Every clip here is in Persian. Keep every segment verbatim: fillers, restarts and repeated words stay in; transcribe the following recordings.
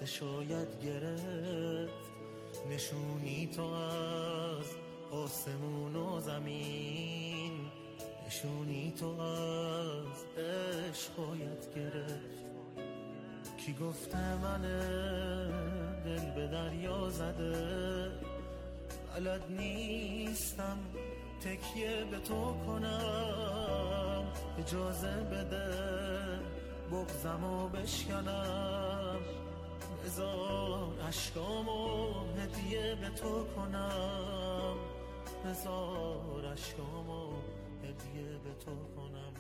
شاید گرفت نشونی تو از آسمون و زمین، نشونی تو از عشق شاید گرفت. کی گفته من دل به دریا زده، بلد نیستم تکیه به تو کنم، اجازه بده بغضمو بشکنم، بذار عشقامو هدیه به تو کنم، بذار عشقامو هدیه به تو کنم.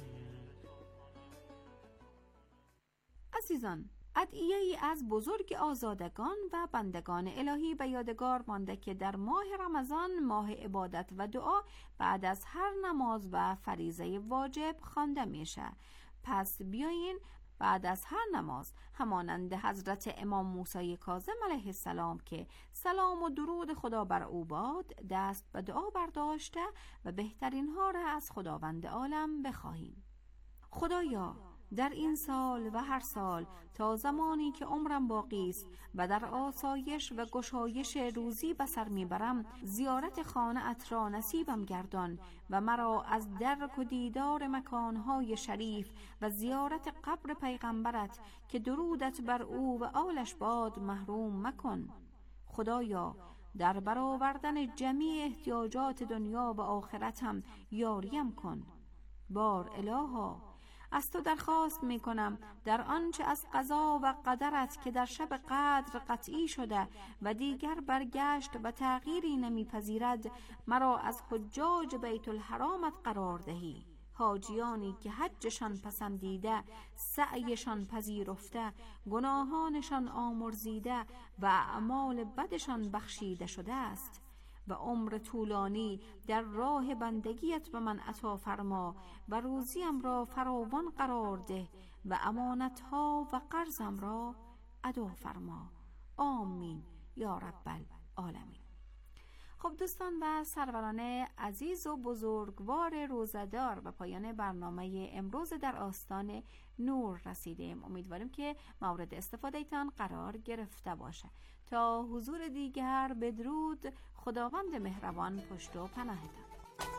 عزیزان، ادعیه‌ای از بزرگ آزادگان و بندگان الهی به یادگار مانده که در ماه رمضان، ماه عبادت و دعا، بعد از هر نماز و فریضه واجب خوانده میشه. پس بیاین بعد از هر نماز همانند حضرت امام موسی کاظم علیه السلام که سلام و درود خدا بر او باد، دست به دعا برداشته و بهترین ها را از خداوند عالم بخواهیم. خدایا، در این سال و هر سال تا زمانی که عمرم باقی است و در آسایش و گشایش روزی به سر میبرم، زیارت خانه ات را نصیبم گردان و مرا از درک و دیدار مکانهای شریف و زیارت قبر پیغمبرت که درودت بر او و آلش باد محروم مکن. خدایا، در برآوردن جمیع احتیاجات دنیا و آخرتم یاریم کن. بار الها، از تو درخواست می کنم در آنچه از قضا و قدرت که در شب قدر قطعی شده و دیگر برگشت و تغییری نمیپذیرد، مرا از حجاج بیت الحرامت قرار دهی، حاجیانی که حجشان پسندیده، سعیشان پذیرفته، گناهانشان آمرزیده و اعمال بدشان بخشیده شده است. و عمر طولانی در راه بندگیت به من عطا فرما و روزیم را فراوان قرار ده و امانتها و قرضم را ادا فرما. آمین یا رب العالمین. خب دوستان و سروران عزیز و بزرگوار روزه‌دار، به پایان برنامه امروز در آستان نور رسیدیم. امیدواریم که مورد استفاده ایتان قرار گرفته باشه. تا حضور دیگر، بدرود. خداوند مهربان پشت و پناهتان.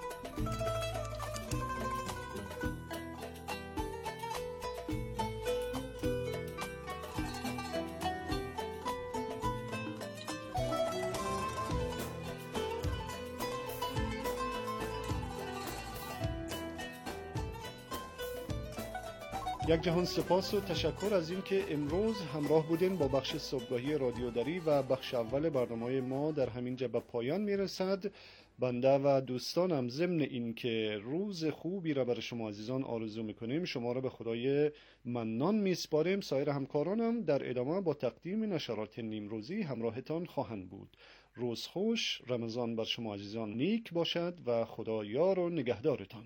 یک جهان سپاس و تشکر از این که امروز همراه بودین با بخش صبحگاهی رادیو دری و بخش اول برنامه ما در همین جا به پایان میرسد. بنده و دوستانم ضمن این که روز خوبی را برای شما عزیزان آرزو میکنیم، شما را به خدای منان میسپاریم. سایر همکارانم در ادامه با تقدیم نشرات نیمروزی همراهتان خواهند بود. روز خوش، رمضان بر شما عزیزان نیک باشد و خدا یار و نگهدارتان.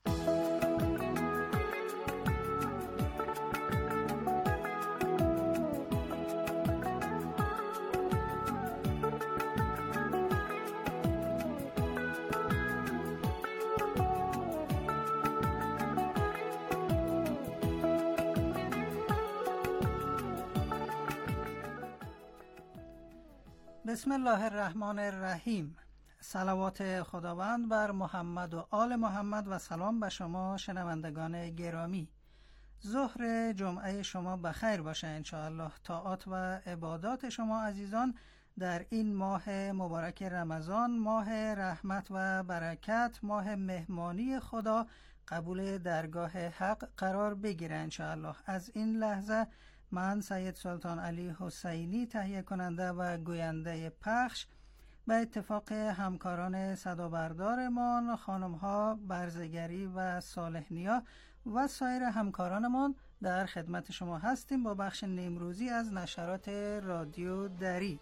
بسم الله الرحمن الرحیم. صلوات خداوند بر محمد و آل محمد و سلام به شما شنوندگان گرامی. ظهر جمعه شما بخیر باشه انشاءالله. طاعات و عبادات شما عزیزان در این ماه مبارک رمضان، ماه رحمت و برکت، ماه مهمانی خدا، قبول درگاه حق قرار بگیره انشاءالله. از این لحظه من سید سلطان علی حسینی، تهیه کننده و گوینده پخش، به اتفاق همکاران صدابردارمان، خانم‌ها برزگری و صالح نیا و سایر همکارانمان در خدمت شما هستیم با بخش نیمروزی از نشرات رادیو دری.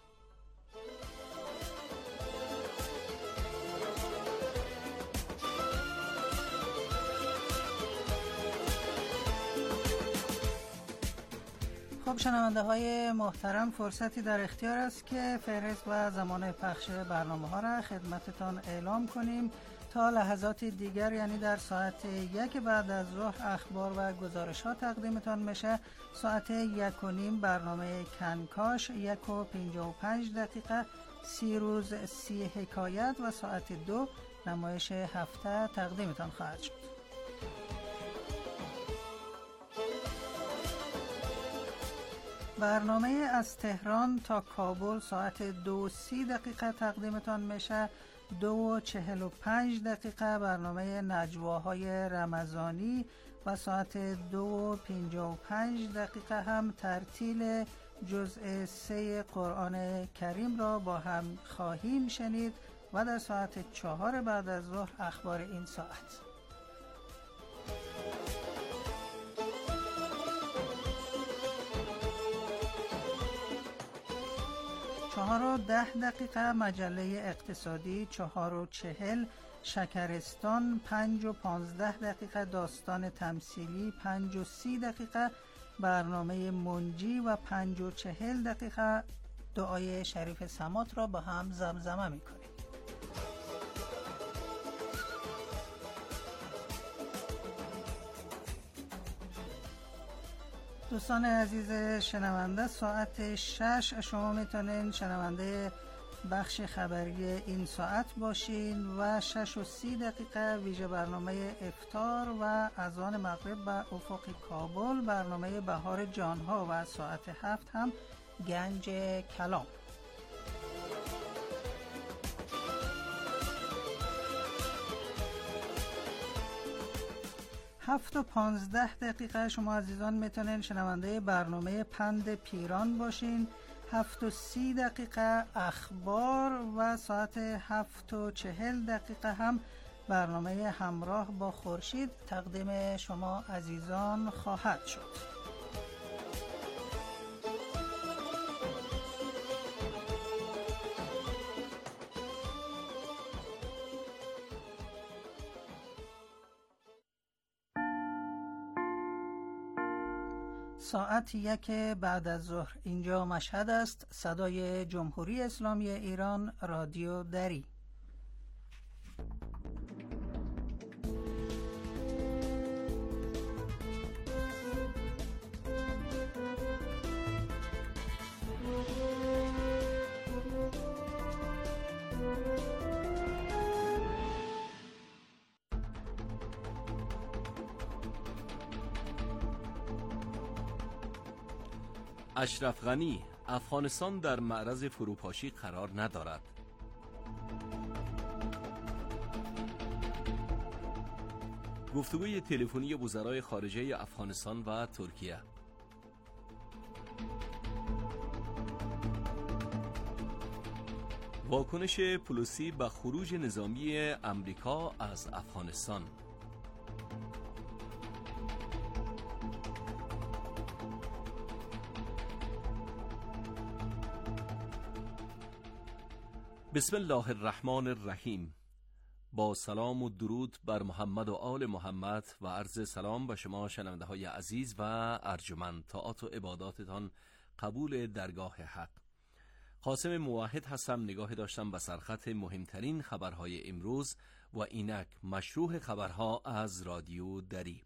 خب شنونده های محترم، فرصتی در اختیار است که فهرست و زمان پخش برنامه ها را خدمتتان اعلام کنیم. تا لحظات دیگر یعنی در ساعت یک بعد از ظهر اخبار و گزارش ها تقدیمتان میشه. ساعت یک و نیم برنامه کنکاش، یک و پنجاه و پنج دقیقه سی روز سی حکایت و ساعت دو نمایش هفته تقدیمتان خواهد شد. برنامه از تهران تا کابل ساعت دو سی دقیقه تقدیمتان میشه. دو و چهل و پنج دقیقه برنامه نجواهای رمضانی و ساعت دو و پنجاه و پنج دقیقه هم ترتیل جزء سه قرآن کریم را با هم خواهیم شنید و در ساعت چهار بعد از ظهر اخبار این ساعت. چهار و ده دقیقه مجله اقتصادی، چهار و چهل شکرستان، پنج و پانزده دقیقه داستان تمثیلی، پنج و سی دقیقه برنامه منجی و پنج و چهل دقیقه دعای شریف سمات را با هم زمزمه میکنیم. دوستان عزیز شنونده، ساعت شش شما میتونین شنونده بخش خبری این ساعت باشین و شش و سی دقیقه ویژه برنامه افطار و اذان مغرب به افق کابل، برنامه بهار جانها و ساعت هفت هم گنج کلام. هفت و پانزده دقیقه شما عزیزان میتونین شنونده برنامه پند پیران باشین. هفت و سی دقیقه اخبار و ساعت هفت و چهل دقیقه هم برنامه همراه با خورشید تقدیم شما عزیزان خواهد شد. ساعت یک بعد از ظهر اینجا مشهد است. صدای جمهوری اسلامی ایران، رادیو دری. اشرف غنی: افغانستان در معرض فروپاشی قرار ندارد. گفتگوی تلفنی وزرای خارجه افغانستان و ترکیه. واکنش پلوسی به خروج نظامی امریکا از افغانستان. بسم الله الرحمن الرحیم. با سلام و درود بر محمد و آل محمد و عرض سلام به شما شنونده های عزیز و ارجمند. طاعات و عباداتتان قبول درگاه حق. قاسم موحد هستم. نگاه داشتم به سرخط مهمترین خبرهای امروز و اینک مشروع خبرها از رادیو دری.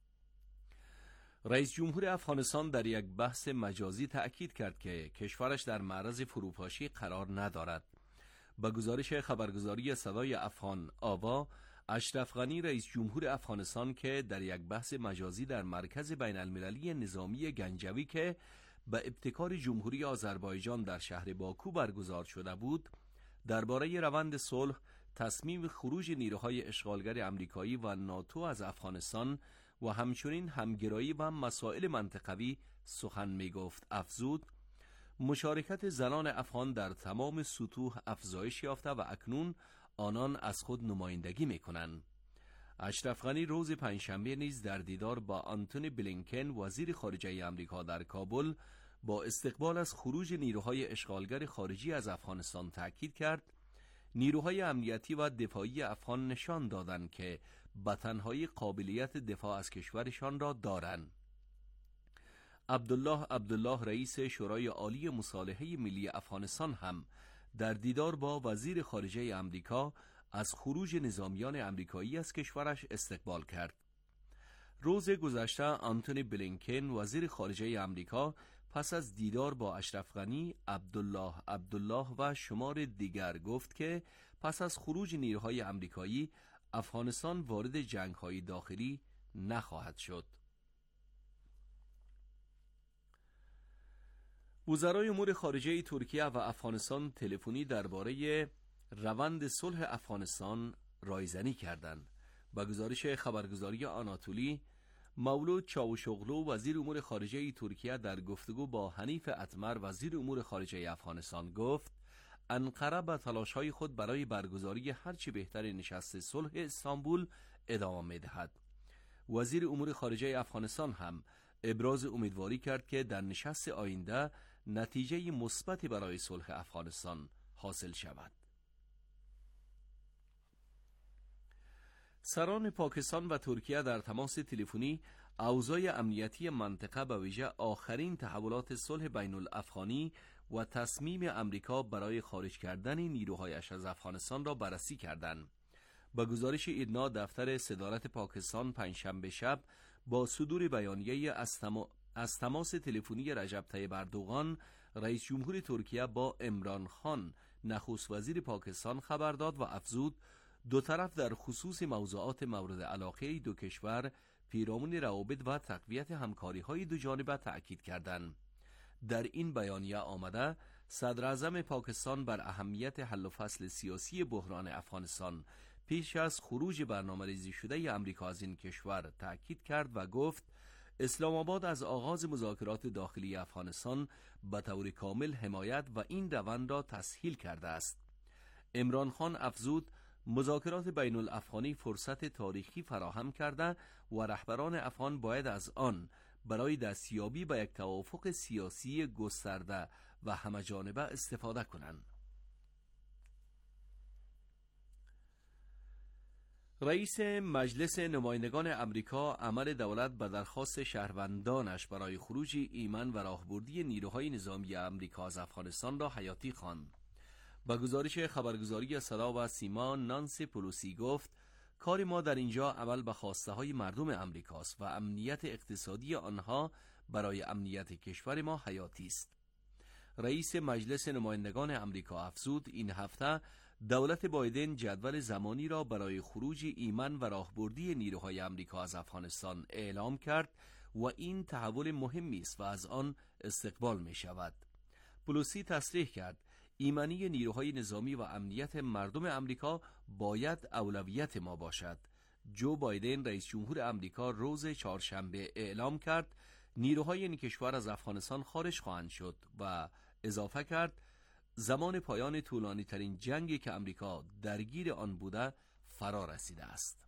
رئیس جمهور افغانستان در یک بحث مجازی تأکید کرد که کشورش در معرض فروپاشی قرار ندارد. با گزارش خبرگزاری صدای افغان آوا، اشرف غنی رئیس جمهور افغانستان که در یک بحث مجازی در مرکز بین المللی نظامی گنجوی که به ابتکار جمهوری آذربایجان در شهر باکو برگزار شده بود، درباره روند صلح، تصمیم خروج نیروهای اشغالگر آمریکایی و ناتو از افغانستان و همچنین همگرایی و مسائل منطقوی سخن می گفت. افزود: مشارکت زنان افغان در تمام سطوح افزایش یافته و اکنون آنان از خود نمایندگی می‌کنند. اشرف غنی روز پنجشنبه نیز در دیدار با آنتونی بلینکن وزیر خارجه آمریکا در کابل با استقبال از خروج نیروهای اشغالگر خارجی از افغانستان تأکید کرد نیروهای امنیتی و دفاعی افغان نشان دادند که به تنهایی قابلیت دفاع از کشورشان را دارند. عبدالله عبدالله رئیس شورای عالی مصالحه ملی افغانستان هم در دیدار با وزیر خارجه آمریکا از خروج نظامیان امریکایی از کشورش استقبال کرد. روز گذشته آنتونی بلینکن وزیر خارجه امریکا پس از دیدار با اشرف غنی، عبدالله عبدالله و شمار دیگر گفت که پس از خروج نیروهای امریکایی افغانستان وارد جنگ‌های داخلی نخواهد شد. وزرای امور خارجه ترکیه و افغانستان تلفنی درباره روند صلح افغانستان رایزنی کردند. با گزارش خبرگزاری آناتولی، مولود چاوشوغلو وزیر امور خارجه ترکیه در گفتگو با حنیف اتمر وزیر امور خارجه افغانستان گفت انقره به تلاش‌های خود برای برگزاری هرچی بهتر نشست صلح استانبول ادامه می‌دهد. وزیر امور خارجه افغانستان هم ابراز امیدواری کرد که در نشست آینده نتیجه مثبتی برای صلح افغانستان حاصل شود. سران پاکستان و ترکیه در تماس تلفنی اوضاع امنیتی منطقه به ویژه آخرین تحولات صلح بین الافغانی و تصمیم امریکا برای خارج کردن نیروهایش از افغانستان را بررسی کردند. با گزارش ایدنا دفتر صدارت پاکستان پنجشنبه شب با صدور بیانیه از, تما... از تماس تلفنی رجب طیب اردوغان رئیس جمهور ترکیه با عمران خان نخست وزیر پاکستان خبر داد و افزود دو طرف در خصوص موضوعات مورد علاقه دو کشور پیرامون روابط و تقویت همکاری‌های دو جانبه تأکید کردند. در این بیانیه آمده صدر اعظم پاکستان بر اهمیت حل و فصل سیاسی بحران افغانستان پیش از خروج برنامه‌ریزی شده امریکا از این کشور تأکید کرد و گفت اسلام آباد از آغاز مذاکرات داخلی افغانستان به طور کامل حمایت و این روند را تسهیل کرده است. عمران خان افزود مذاکرات بین الافغانی فرصت تاریخی فراهم کرده و رهبران افغان باید از آن برای دستیابی به یک توافق سیاسی گسترده و همه‌جانبه استفاده کنند. رئیس مجلس نمایندگان امریکا عمل دولت به درخواست شهروندانش برای خروج ایمن و راهبردی نیروهای نظامی امریکا از افغانستان را حیاتی خواند. با گزارش خبرگزاری صدا و سیما نانسی پلوسی گفت کار ما در اینجا عمل به خواسته های مردم امریکاست و امنیت اقتصادی آنها برای امنیت کشور ما حیاتی است. رئیس مجلس نمایندگان امریکا افزود این هفته دولت بایدن جدول زمانی را برای خروج ایمن و راهبردی نیروهای امریکا از افغانستان اعلام کرد و این تحول مهمی است و از آن استقبال می شود. پلوسی تصریح کرد ایمنی نیروهای نظامی و امنیت مردم امریکا باید اولویت ما باشد. جو بایدن رئیس جمهور امریکا روز چهارشنبه اعلام کرد نیروهای این کشور از افغانستان خارج خواهند شد و اضافه کرد زمان پایان طولانی ترین جنگی که امریکا درگیر آن بوده فرا رسیده است.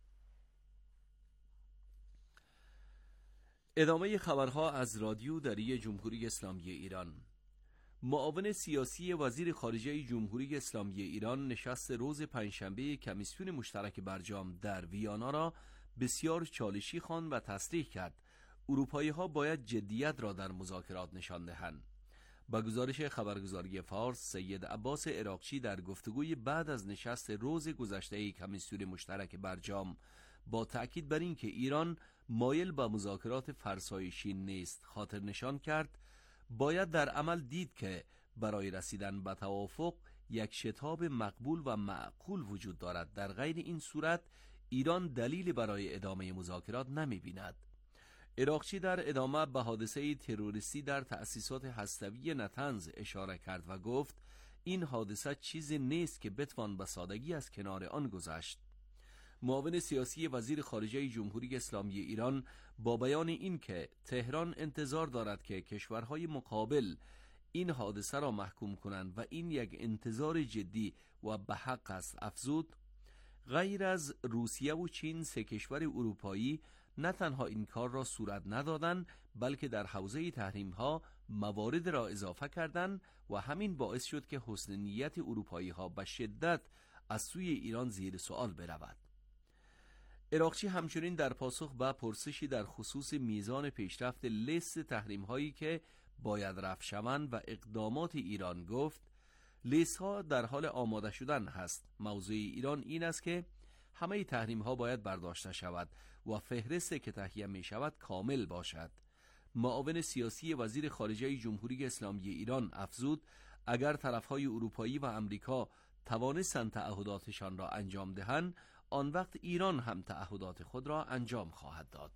ادامه خبرها از رادیو دری جمهوری اسلامی ایران. معاون سیاسی وزیر خارجه جمهوری اسلامی ایران نشست روز پنجشنبه کمیسیون مشترک برجام در ویانا را بسیار چالشی خواند و تصریح کرد اروپایی‌ها باید جدیت را در مذاکرات نشان دهند. با گزارش خبرگزاری فارس، سید عباس عراقچی در گفتگوی بعد از نشست روز گذشته کمیسیون مشترک برجام با تأکید بر این که ایران مایل به مذاکرات فرسایشی نیست خاطر نشان کرد باید در عمل دید که برای رسیدن به توافق یک شتاب مقبول و معقول وجود دارد. در غیر این صورت ایران دلیلی برای ادامه مذاکرات نمی بیند. عراقچی در ادامه به حادثه تروریستی در تأسیسات هسته‌ای نتنز اشاره کرد و گفت این حادثه چیزی نیست که بتوان به سادگی از کنار آن گذشت. معاون سیاسی وزیر خارجه جمهوری اسلامی ایران با بیان این که تهران انتظار دارد که کشورهای مقابل این حادثه را محکوم کنند و این یک انتظار جدی و به حق است افزود غیر از روسیه و چین سه کشور اروپایی نه تنها این کار را صورت ندادند بلکه در حوزه تحریم‌ها موارد را اضافه کردند و همین باعث شد که حسن نیت اروپایی‌ها به شدت از سوی ایران زیر سوال برود. عراقچی همچنین در پاسخ به پرسشی در خصوص میزان پیشرفت لیست تحریم‌هایی که باید رفع شوند و اقدامات ایران گفت لیست ها در حال آماده شدن هست. موضوع ایران این است که همه تحریم ها باید برداشته شود و فهرستی که تهیه می شود کامل باشد. معاون سیاسی وزیر خارجه جمهوری اسلامی ایران افزود اگر طرفهای اروپایی و امریکا توانستند تعهداتشان را انجام دهند، آن وقت ایران هم تعهدات خود را انجام خواهد داد.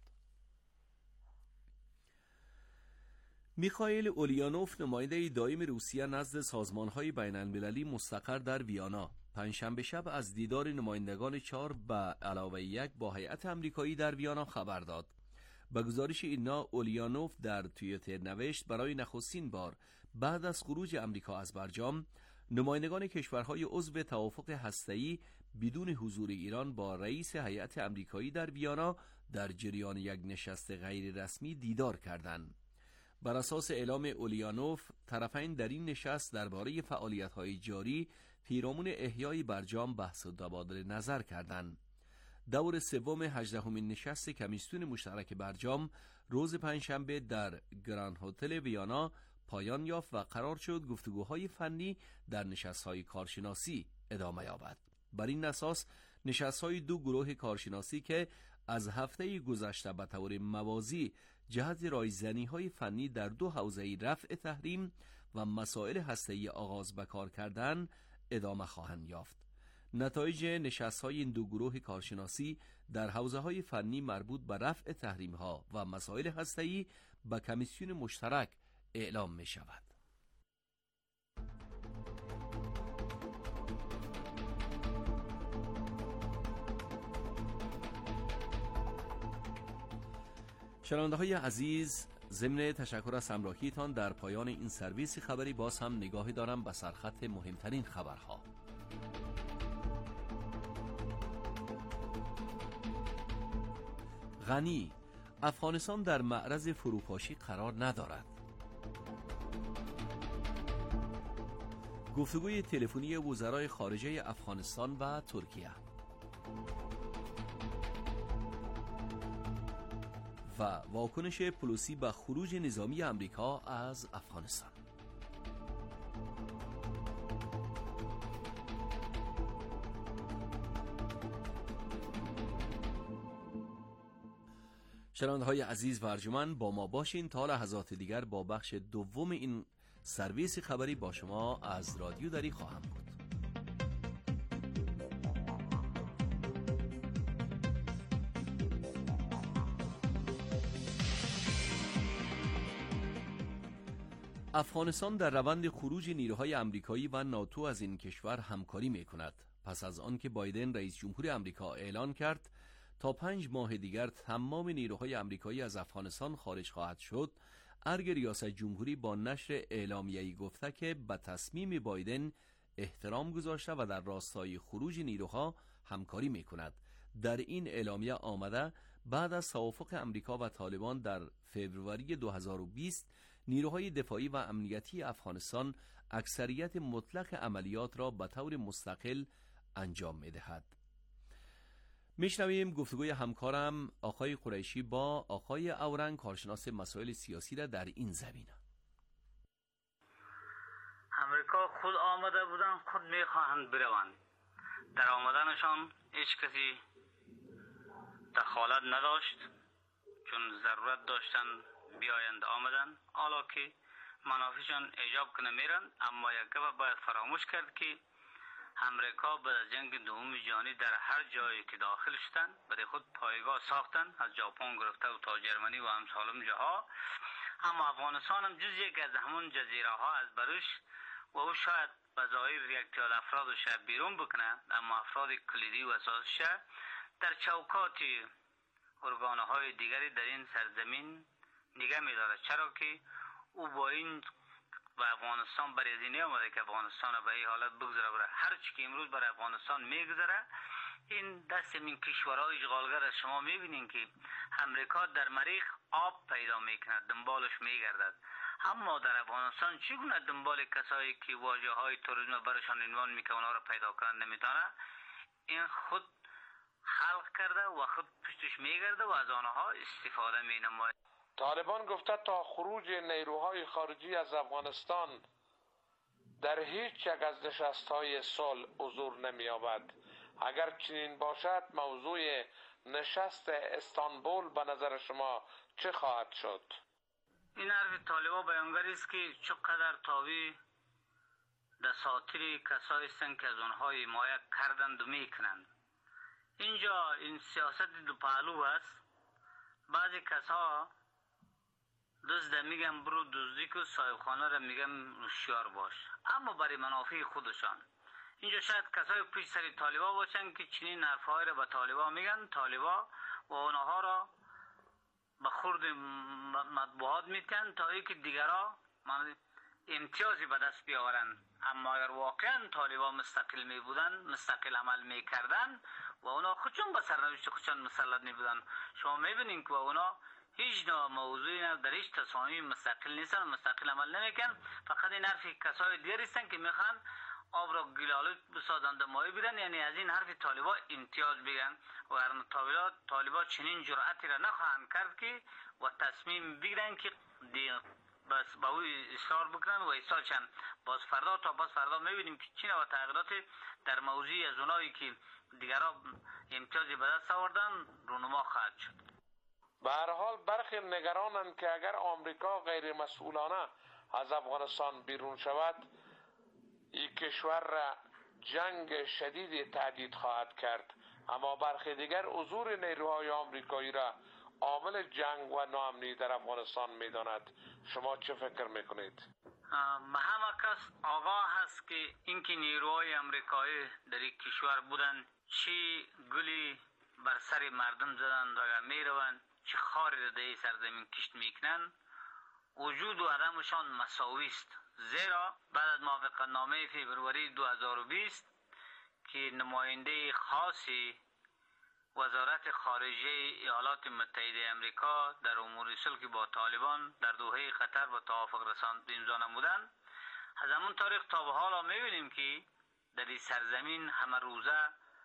میخائیل اولیانوف، نماینده دائم روسیه نزد سازمان‌های بین‌المللی مستقر در ویانا، پنجشنبه شب از دیدار نمایندگان چهار به علاوه یک با هیئت آمریکایی در ویانا خبر داد. به گزارش اینا، اولیانوف در توییتر نوشت برای نخستین بار بعد از خروج امریکا از برجام، نمایندگان کشورهای عضو توافق هسته‌ای بدون حضور ایران با رئیس هیئت آمریکایی در ویانا در جریان یک نشست غیر رسمی دیدار کردند. بر اساس اعلام اولیانوف، طرفین در این نشست درباره فعالیت‌های جاری پیرامون احیای برجام بحث و تبادل نظر کردند. دور سوم هجدهمین نشست کمیسیون مشترک برجام روز پنجشنبه در گراند هتل ویانا پایان یافت و قرار شد گفتگوهای فنی در نشست‌های کارشناسی ادامه یابد. بر این اساس نشست‌های دو گروه کارشناسی که از هفته گذشته به طور موازی جهت رایزنی‌های فنی در دو حوزه رفع تحریم و مسائل هسته‌ای آغاز به کار کردن ادامه خواهند یافت. نتایج نشست‌های این دو گروه کارشناسی در حوزه‌های فنی مربوط به رفع تحریم‌ها و مسائل هسته‌ای به کمیسیون مشترک اعلام می‌شود. شنونده‌های عزیز، ضمن تشکر از همراهیتان در پایان این سرویس خبری باز هم نگاهی دارم به سرخط مهمترین خبرها. غنی: افغانستان در معرض فروپاشی قرار ندارد. گفتگوی تلفنی وزرای خارجه افغانستان و ترکیه. و واکنش پلوسی به خروج نظامی امریکا از افغانستان. شنونده‌های عزیز و ارجمند، با ما باشین تا لحظات دیگر با بخش دوم این سرویس خبری با شما از رادیو دری خواهم بود. افغانستان در روند خروج نیروهای آمریکایی و ناتو از این کشور همکاری می‌کند. پس از آنکه بایدن رئیس جمهور آمریکا اعلان کرد تا پنج ماه دیگر تمام نیروهای آمریکایی از افغانستان خارج خواهد شد، ارگ ریاست جمهوری با نشر اعلامیه‌ای گفته که به تصمیم بایدن احترام گذاشته و در راستای خروج نیروها همکاری می‌کند. در این اعلامیه آمده بعد از توافق آمریکا و طالبان در فوریه دو هزار و بیست، نیروهای دفاعی و امنیتی افغانستان اکثریت مطلق عملیات را به طور مستقل انجام می‌دهد. میشنویم گفتگوی همکارم آقای قریشی با آقای اورنگ، کارشناس مسائل سیاسی را در این زمینه. امریکا خود آمده بودن، خود میخواهند بروند. در آمدنشان هیچ کسی دخالت نداشت، چون ضرورت داشتن بیایند آمدن. حالا که منافعشان ایجاب کنه میرن، اما یک گپ باید فراموش کرد که امریکا بعد از جنگ دوم جهانی در هر جایی که داخل شدن برای خود پایگاه ساختن، از ژاپن گرفته و تا جرمنی و امثال جاها. اما افغانستان هم جز یک از همون جزیره ها از بروش و او شاید بظاهر یک تعداد افرادش بیرون بکنه، اما افراد کلیدی و اساسش در چوکات ارگانه های دیگری در این سرزمین نگه می‌داره. چرا که او با این و افغانستان برای از این نیامده که افغانستان به این حالت بگذاره. برای هر چی که امروز برای افغانستان میگذره، این دست این کشورهای اشغالگر از شما میبینین که امریکا در مریخ آب پیدا میکنه، دنبالش میگردد. اما در افغانستان چگونه دنبال کسایی که واژه های تروریسم برشان عنوان میکنه اونا رو پیدا کردن نمیتونه؟ این خود خلق کرده و خود پشتش میگرده و از آنها استفاده مینماید. طالبان گفته تا خروج نیروهای خارجی از افغانستان در هیچ یک از نشست‌های صلح حضور نمی‌یابد. اگر چنین باشد موضوع نشست استانبول به نظر شما چه خواهد شد؟ این حرف طالبان بیانگری است که چقدر تاوی دساتیر کسایی هستند که از آنها حمایت کردند و میکنند. اینجا این سیاست دو پهلو است. بعضی کسا دزد میگن برو دزدی که صاحبخانه را میگن هوشیار باش، اما برای منافع خودشان. اینجا شاید کسای پیش سر طالبا باشن که چنین حرفهای را به طالبا میگن، طالبا و آنها را به خورد مطبوعات میتن تا اینکه دیگرها امتیازی به دست بیاورن. اما اگر واقعا طالبان مستقل می بودن، مستقل عمل می کردن و اونا خودشون به سرنوشت خودشون مسلط می بودن، شما می بینین که اونا هیچ نوع موضوعی نه در هیچ تصامیم مستقل نیستن، مستقل عمل نمیکنن. فقط این حرفی کسای دیگر هستن که میخوان آب را گلالود بسازند مایه بدن، یعنی از این حرف طالبا امتیاز بگیرن و اگر طالبا طالبا چنین جرأتی را نخواهند کرد که و تصمیم بگیرن که بس با اوی اصرار بکنن و اصرار چند باز فردا تا باز فردا میبینیم که چین و تغییرات در موضوعی از اونایی که دیگرها امتیازی به دست آوردن رونما خواهد شد. به هر حال برخی نگرانند که اگر آمریکا غیر مسئولانه از افغانستان بیرون شود، این کشور را جنگ شدید تهدید خواهد کرد. اما برخی دیگر حضور نیروهای آمریکایی را عامل جنگ و ناامنی در افغانستان میداند. شما چه فکر میکنید؟ به همه کس آگاه هست که اینکه نیروهای آمریکایی در این کشور بودن چی گلی بر سر مردم زدن و اگر میروند چه خاری را در این سرزمین کشت میکنن، وجود و عدمشان مساوی است. زیرا بعد از موافقت نامه فبروری دو هزار و بیست که نماینده خاصی وزارت خارجه ایالات متحده امریکا در امور صلح با طالبان در دوحه قطر با توافق رساند امضا نمودند، از همون تاریخ تا به حالا می‌بینیم که در این سرزمین همه روزه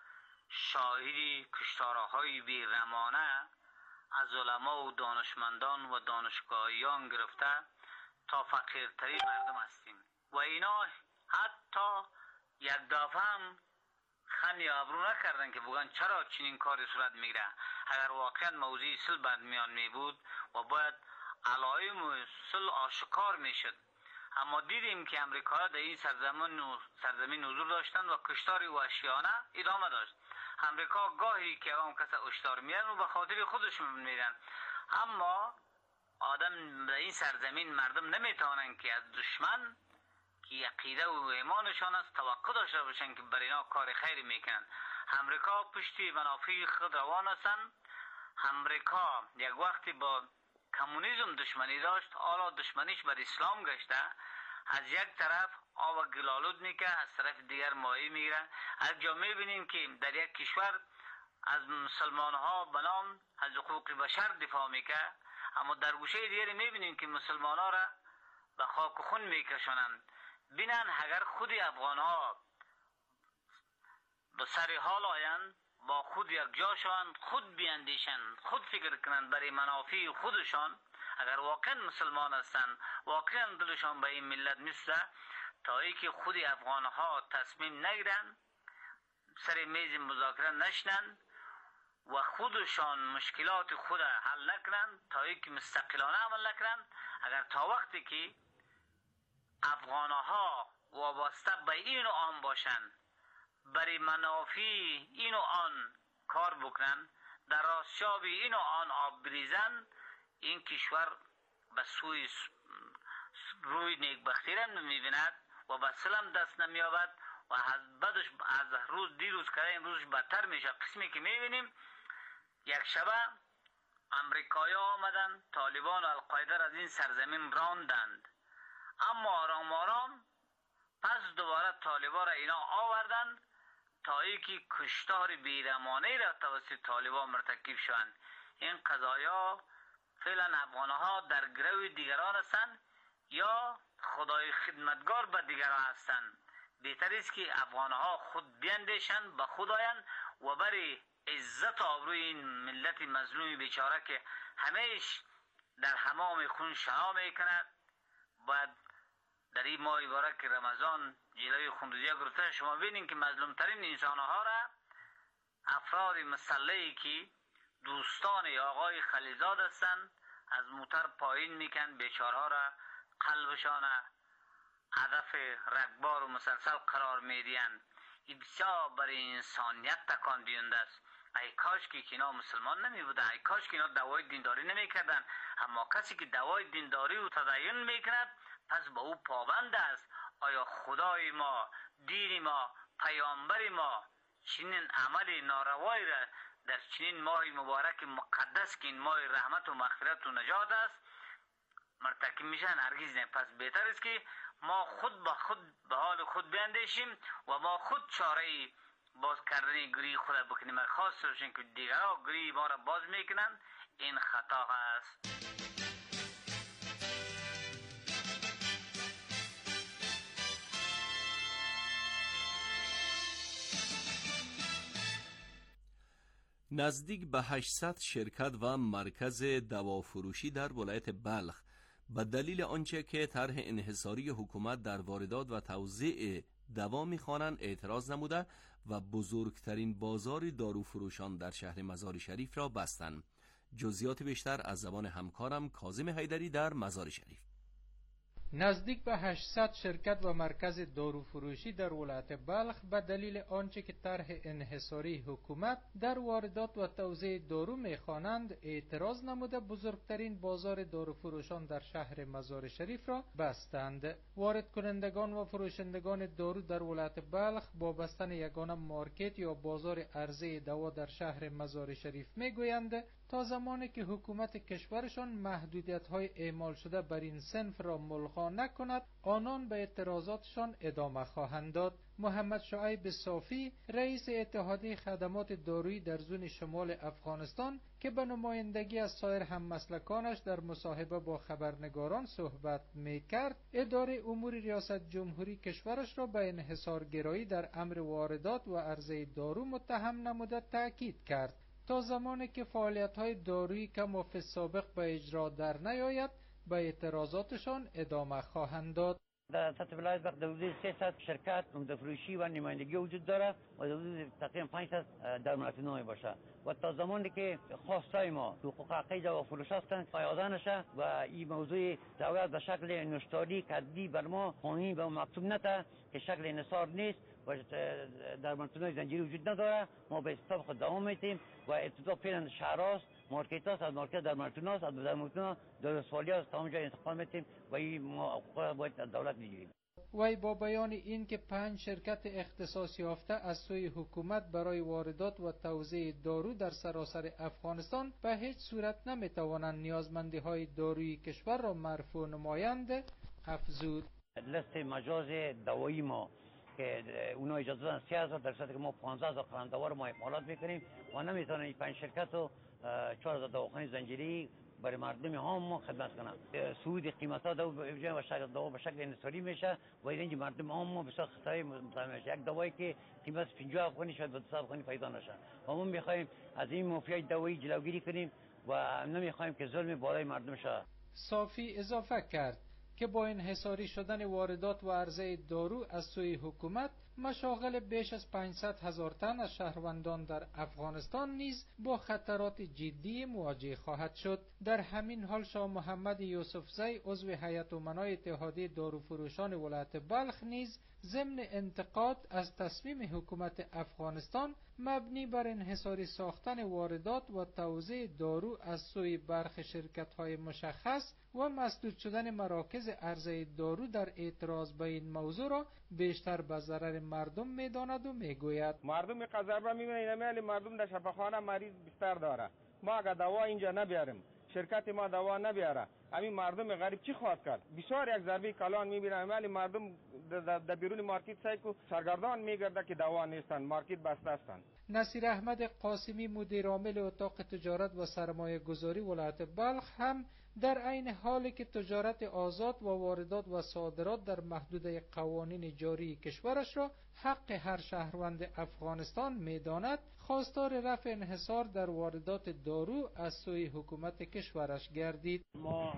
شاهد کشتارهای بی‌رحمانه از علما و دانشمندان و دانشگاهیان گرفته تا فقیرترین مردم هستیم و اینا حتی یک دفعه هم خن یا ابرو نکردن که بگن چرا چنین کاری صورت میگیره. اگر واقعا موضوع صلح بر میان می بود و باید علائم صلح آشکار میشد، اما دیدیم که امریکا در این سرزمین سرزمین حضور داشتند و کشتار وحشیانه ادامه داشت. امریکا گاهی که هم کس اشتار میان و به خاطر خودشون میرن، اما آدم در این سرزمین مردم نمیتوانند که از دشمن که عقیده و ایمانشان است توقع داشته باشند که برای اینا کار خیری میکنن. امریکا پشتی منافع خود روان هستند. امریکا یک وقتی با کمونیسم دشمنی داشت، حالا دشمنیش بر اسلام گشته. از یک طرف آب گلالود میکنه، از طرف دیگر مایه میگیره. از جا میبینیم که در یک کشور از مسلمان ها بنام از حقوق بشر دفاع میکنه، اما در گوشه دیگری میبینیم که مسلمان ها را به خاک و خون میکشانند. بینن اگر خود افغان ها به سر حال آیند، با خود یک جا شوند، خود بیاندیشند، خود فکر کنند برای منافع خودشان، اگر واقعا مسلمان هستند، واقعا دلشان به این ملت میسوزه، تا ای که خود افغان ها تصمیم نگیرند، سر میز مذاکره نشنند و خودشان مشکلات خود حل نکنند، تا ای که مستقلانه عمل نکنند، اگر تا وقتی که افغان ها وابسته به این و آن باشند، برای منافع این و آن کار بکنند، در راستشاب این و آن آب بریزند، این کشور به سوی روی نیکبختی را نمی‌بیند و به سلام دست نمی‌یابد و از بدش از روز دیروز که امروز بدتر میشه. قسمی که می‌بینیم یک شبه امریکایی آمدند، طالبان و القاعده را از این سرزمین راندند، اما آرام آرام پس دوباره طالبان را اینا آوردند تا اینکه کشتار بیرحمانه را توسط طالبان مرتکب شوند. این قضایا فعلا افغانها در گرو دیگران هستند یا خدای خدمتگار به دیگران هستند. بهتر است که افغانها خود بیندیشند، به خود آیند و برای عزت و آبروی این ملت مظلوم بیچاره که همیش در حمام خون شنا میکند باید در این ماه مبارک رمضان جلوی خونریزی گرفته، شما ببینید که مظلومترین انسانها را افراد مسلحی که دوستان آقای خلیزاد هستند از موتر پایین میکن، بیچارها را قلبشان هدف رگبار و مسلسل قرار میدین. این بسیار برای انسانیت تکان دهنده است. ای کاش که اینا مسلمان نمی بودن، ای کاش که اینا دوای دینداری نمی کردن. اما کسی که دوای دینداری و تدین میکند پس به او پابند است. آیا خدای ما، دین ما، پیامبر ما چنین عمل ناروایی را در چنین ماه مبارک مقدس که این ماه رحمت و مغفرت و نجات است مرتکب میشن؟ هرگز نه. پس بهتر است که ما خود به خود به حال خود بیندیشیم و ما خود چاره باز کردن گری خود بکنیم. خاص روشن که دیگرها گری ما را باز میکنن، این خطا است. نزدیک به هشتصد شرکت و مرکز دوافروشی در ولایت بلخ به دلیل آنچه که طرح انحصاری حکومت در واردات و توزیع دوا می‌خوانند اعتراض نموده و بزرگترین بازار داروفروشان در شهر مزار شریف را بستند. جزئیات بیشتر از زبان همکارم کاظم حیدری در مزار شریف. نزدیک به هشتصد شرکت و مرکز داروفروشی در ولایت بلخ به دلیل آنچه که طرح انحصاری حکومت در واردات و توزیع دارو می‌خوانند اعتراض نموده بزرگترین بازار داروفروشان در شهر مزار شریف را بستند. وارد کنندگان و فروشندگان دارو در ولایت بلخ با بستن یگانه مارکت یا بازار عرضه دوا در شهر مزار شریف میگویند تا زمانی که حکومت کشورشان محدودیت‌های اعمال شده بر این صنف را ملغا نکند آنان به اعتراضاتشان ادامه خواهند داد. محمد شعیب صافی رئیس اتحادیه خدمات دارویی در زون شمال افغانستان که به نمایندگی از سایر هممسلکانش در مصاحبه با خبرنگاران صحبت می‌کرد، اداره امور ریاست جمهوری کشورش را به انحصارگرایی در امر واردات و عرضه دارو متهم نموده تأکید کرد. تا زمانی که فعالیت‌های دارویی کما فی السابق به اجرا در نیاید به اعتراضاتشان ادامه خواهند داد. در سطح ولایت بلخ حدود سیصد شرکت داروفروشی و نمایندگی وجود دارد و حدود تقریبا پانصد درمانات نوعی باشه و تا زمانی که خواستای ما حقوق حقیقی دوافروش هستند پایدار نشه و این موضوع دولت به شکل نوشتاری کدی بر ما خواهی و مکتوب نته که شکل انحصار نیست و درمانات زنجیری وجود نداره، ما به حساب خود دوام میتیم و ابتدا فعلا شهراست مارکت هست، از مارکت درمانتون هست، از درمانتون داروسوالی هست، تمام جای انتقال میتیم و این ما حقوق باید از دولت میگیریم. وی با بیان این که پنج شرکت اختصاص یافته از سوی حکومت برای واردات و توزیع دارو در سراسر افغانستان به هیچ صورت نمیتوانند نیازمندی های دارویی کشور را مرفوع نمایند، افزود. لست مجاز دوایی ما که اونا اجازه دادن سه هزار در صورتی که ما پانزده هزار قلمدوا رو ما اکمالات میکنیم و نمیتونن این پنج شرکت و چهار هزار دواخانه زنجیری برای مردم عام ما خدمت کنن. صعود قیمتا دو و شکل دوا به شکل انحصاری میشه و اینجا مردم عام ما بسیار خطری متحمل میشه. یک دوایی که قیمت پنجاه افغانی شاید به دویست افغانی پیدا نشه و ما میخوایم از این مافیای دوایی جلوگیری کنیم و نمیخوایم که ظلم بالای مردم شه. صافی اضافه کرد که با انحصاری شدن واردات و عرضه دارو از سوی حکومت مشاغل بیش از پانصد هزار تن از شهروندان در افغانستان نیز با خطرات جدی مواجه خواهد شد. در همین حال شاه محمد یوسفزی عضو هیئت امنای اتحادیه داروفروشان ولایت بلخ نیز ضمن انتقاد از تصمیم حکومت افغانستان مبنی بر انحصاری ساختن واردات و توزیع دارو از سوی برخی شرکت‌های مشخص و مسدود شدن مراکز عرضه دارو در اعتراض به این موضوع را بیشتر به ضرر مردم می‌داند و می‌گوید مردم قذربه می‌بینید میلی مردم در شفاخانه مریض بستر داره، ما اگر دوا اینجا نبیاریم شرکت ما دوا نبیاره همین مردم غریب چی خواهد کرد؟ بسیار یک ضربه کلان می‌بینم ولی مردم در بیرون مارکت سایکو سرگردان می‌گرده که دوا نیستن، مارکت بسته هستند. نصیر احمد قاسمی مدیر عامل اتاق تجارت و سرمایه گذاری ولایت بلخ هم در عین حالی که تجارت آزاد و واردات و صادرات در محدوده قوانین جاری کشورش را حق هر شهروند افغانستان می‌داند، خواستار رفع انحصار در واردات دارو از سوی حکومت کشورش گردید. ما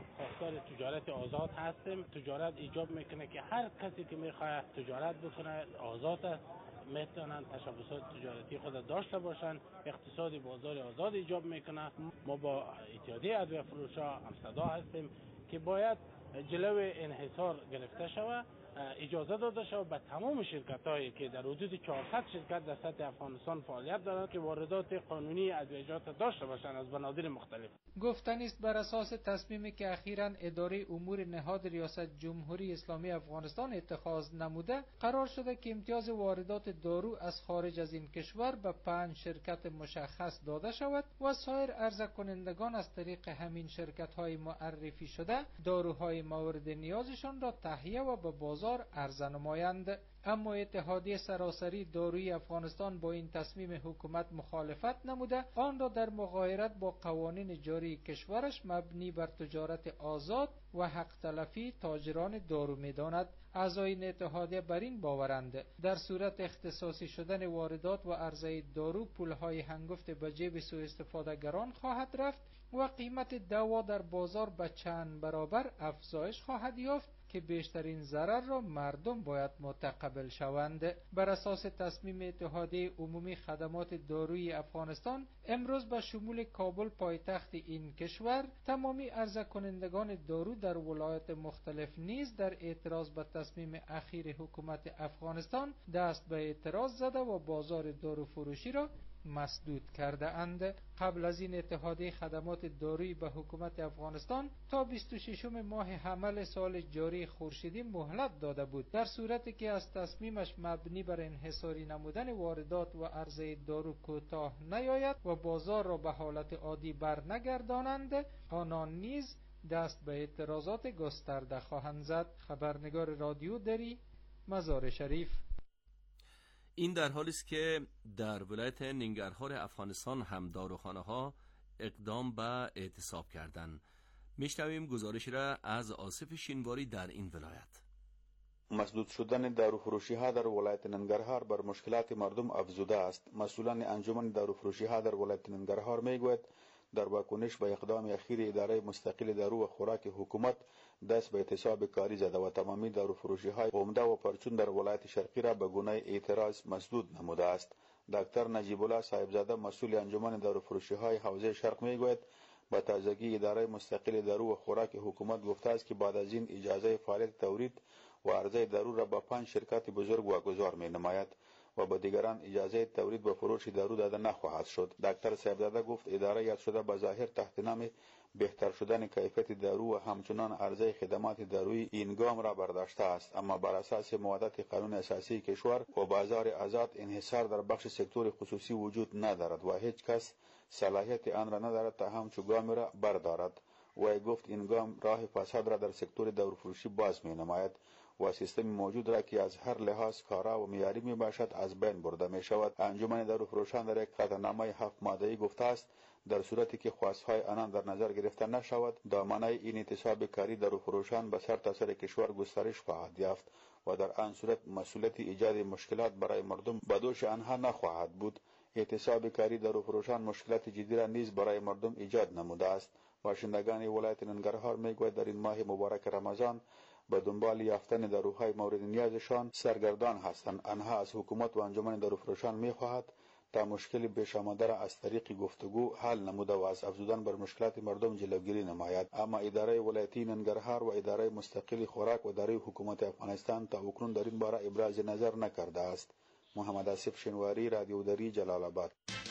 خواستار تجارت آزاد هستیم. تجارت ایجاب میکنه که هر کسی که میخواد تجارت بکنه آزاد است، میتونن تشبسات تجارتی خود داشته باشن. اقتصاد بازار آزاد ایجاب میکنه. ما با اتحادیه ادویه فروشا همصدا هستیم که باید جلوی انحصار گرفته شود، اجازه داده شود به تمام شرکت هایی که در حدود چهارصد شرکت در سطح افغانستان فعالیت دارند که واردات قانونی ادویه‌جات داشته باشند از بنادر مختلف. گفتنی است بر اساس تصمیمی که اخیراً اداره امور نهاد ریاست جمهوری اسلامی افغانستان اتخاذ نموده، قرار شده که امتیاز واردات دارو از خارج از این کشور به پنج شرکت مشخص داده شود و سایر عرضه کنندگان از طریق همین شرکت های معرفی شده داروهای مورد نیازشان را تهیه و به بازار عرضه نمایند. اما اتحادیه سراسری دارویی افغانستان با این تصمیم حکومت مخالفت نموده، آن را در مغایرت با قوانین جاری کشورش مبنی بر تجارت آزاد و حق تلفی تاجران دارو می‌داند. اعضای این اتحادیه بر این باورند در صورت اختصاصی شدن واردات و عرضه دارو پولهای هنگفت به جیب سوء استفاده‌گران خواهد رفت و قیمت دوا در بازار به چند برابر افزایش خواهد یافت که بیشترین ضرر را مردم باید متقبل شوند. بر اساس تصمیم اتحادیه عمومی خدمات دارویی افغانستان، امروز به شمول کابل پایتخت این کشور، تمامی عرضه کنندگان دارو در ولایات مختلف نیز در اعتراض به تصمیم اخیر حکومت افغانستان دست به اعتراض زده و بازار دارو فروشی را مسدود کرده اند. قبل از این اتحادیه خدمات دارویی به حکومت افغانستان تا بیست و ششم ماه حمل سال جاری خورشیدی مهلت داده بود. در صورتی که از تصمیمش مبنی بر انحصاری نمودن واردات و عرضه دارو کوتاه نیاید و بازار را به حالت عادی برنگردانند، آنان نیز دست به اعتراضات گسترده خواهند زد. خبرنگار رادیو دری، مزار شریف. این در حالی است که در ولایت ننگرهار افغانستان هم داروخانه‌ها اقدام به اعتصاب کردند. میشنویم گزارش را از آصف شینواری در این ولایت. مسدود شدن داروفروشی ها در ولایت ننگرهار بر مشکلات مردم افزوده است. مسئولان انجمن داروفروشی ها در ولایت ننگرهار میگوید در واکنش به اقدام اخیر اداره مستقل دارو و خوراک حکومت دست به اعتصاب کاری زده و تمامی داروفروشی های عمده و پرچون در ولایت شرقی را به گونه اعتراض مسدود نموده است. دکتر نجیب الله صاحبزاده مسئول انجمن داروفروشی های حوزه شرق میگوید با تازگی اداره مستقل دارو و خوراک حکومت گفته است که بعد از این اجازه فعالیت تولید و عرضه دارو را به پنج شرکت بزرگ واگذار می نماید و با دیگران اجازه تولید و فروش دارو داده نخواهد شد. دکتر صاحبزاده گفت اداره یاد شده به ظاهر تحت نام بهتر شدن کیفیت دارو و همچنان عرضه خدمات دارویی این گام را برداشته است، اما بر اساس موادات قانون اساسی کشور و بازار آزاد انحصار در بخش سکتور خصوصی وجود ندارد و هیچ کس صلاحیت آن را ندارد تا همچو گام را بردارد. و گفت این گام راه فساد را در سکتور داروفروشی باز می نماید و سیستم موجود را که از هر لحاظ کارا و معیاری می باشد از بین برده می شود. انجمن داروفروشان در یک قطعنامه هفت ماده‌ای گفته است در صورتی که خواستهای آنان در نظر گرفته نشود، دامنه این اعتصاب کاری داروفروشان به سر تا سر کشور گسترش خواهد یافت و در آن صورت مسئولیت ایجاد مشکلات برای مردم به دوش آنها نخواهد بود. اعتصاب کاری داروفروشان مشکلات جدی را نیز برای مردم ایجاد نموده است. باشندگان ولایت ننگرهار میگوید در این ماه مبارک رمضان به دنبال یافتن داروهای مورد نیازشان سرگردان هستند. آنها از حکومت و انجمن داروفروشان میخواهد تا مشکل پیش آمده را از طریق گفتگو حل نموده و از افزودن بر مشکلات مردم جلوگیری نماید. اما اداره ولایتی ننگرهار و اداره مستقل خوراک و داروی حکومت افغانستان تا اکنون در این باره ابراز نظر نکرده است. محمد آصف شینواری، رادیو دری، جلال آباد.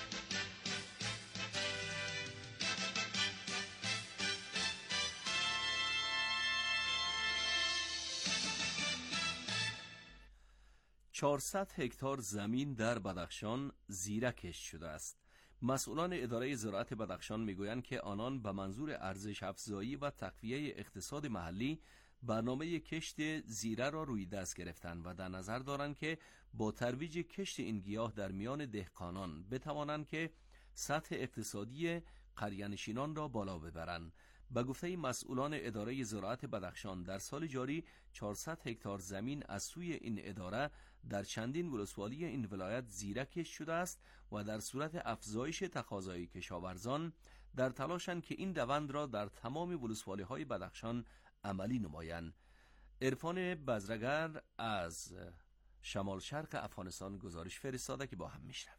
چهارصد هکتار زمین در بدخشان زیره کشت شده است. مسئولان اداره زراعت بدخشان میگویند که آنان به منظور ارزش افزایی و تقویه اقتصاد محلی برنامه کشت زیره را روی دست گرفتند و در نظر دارند که با ترویج کشت این گیاه در میان دهقانان بتوانند که سطح اقتصادی قریه‌نشینان را بالا ببرند. به گفته مسئولان اداره زراعت بدخشان در سال جاری چهارصد هکتار زمین از سوی این اداره در چندین ولسوالی این ولایت زیره کشت شده است و در صورت افزایش تقاضای کشاورزان در تلاشند که این دوند را در تمام ولسوالی‌های بدخشان عملی نمایند. عرفان بزرگر از شمال شرق افغانستان گزارش فرستاده که با هم میشنویم.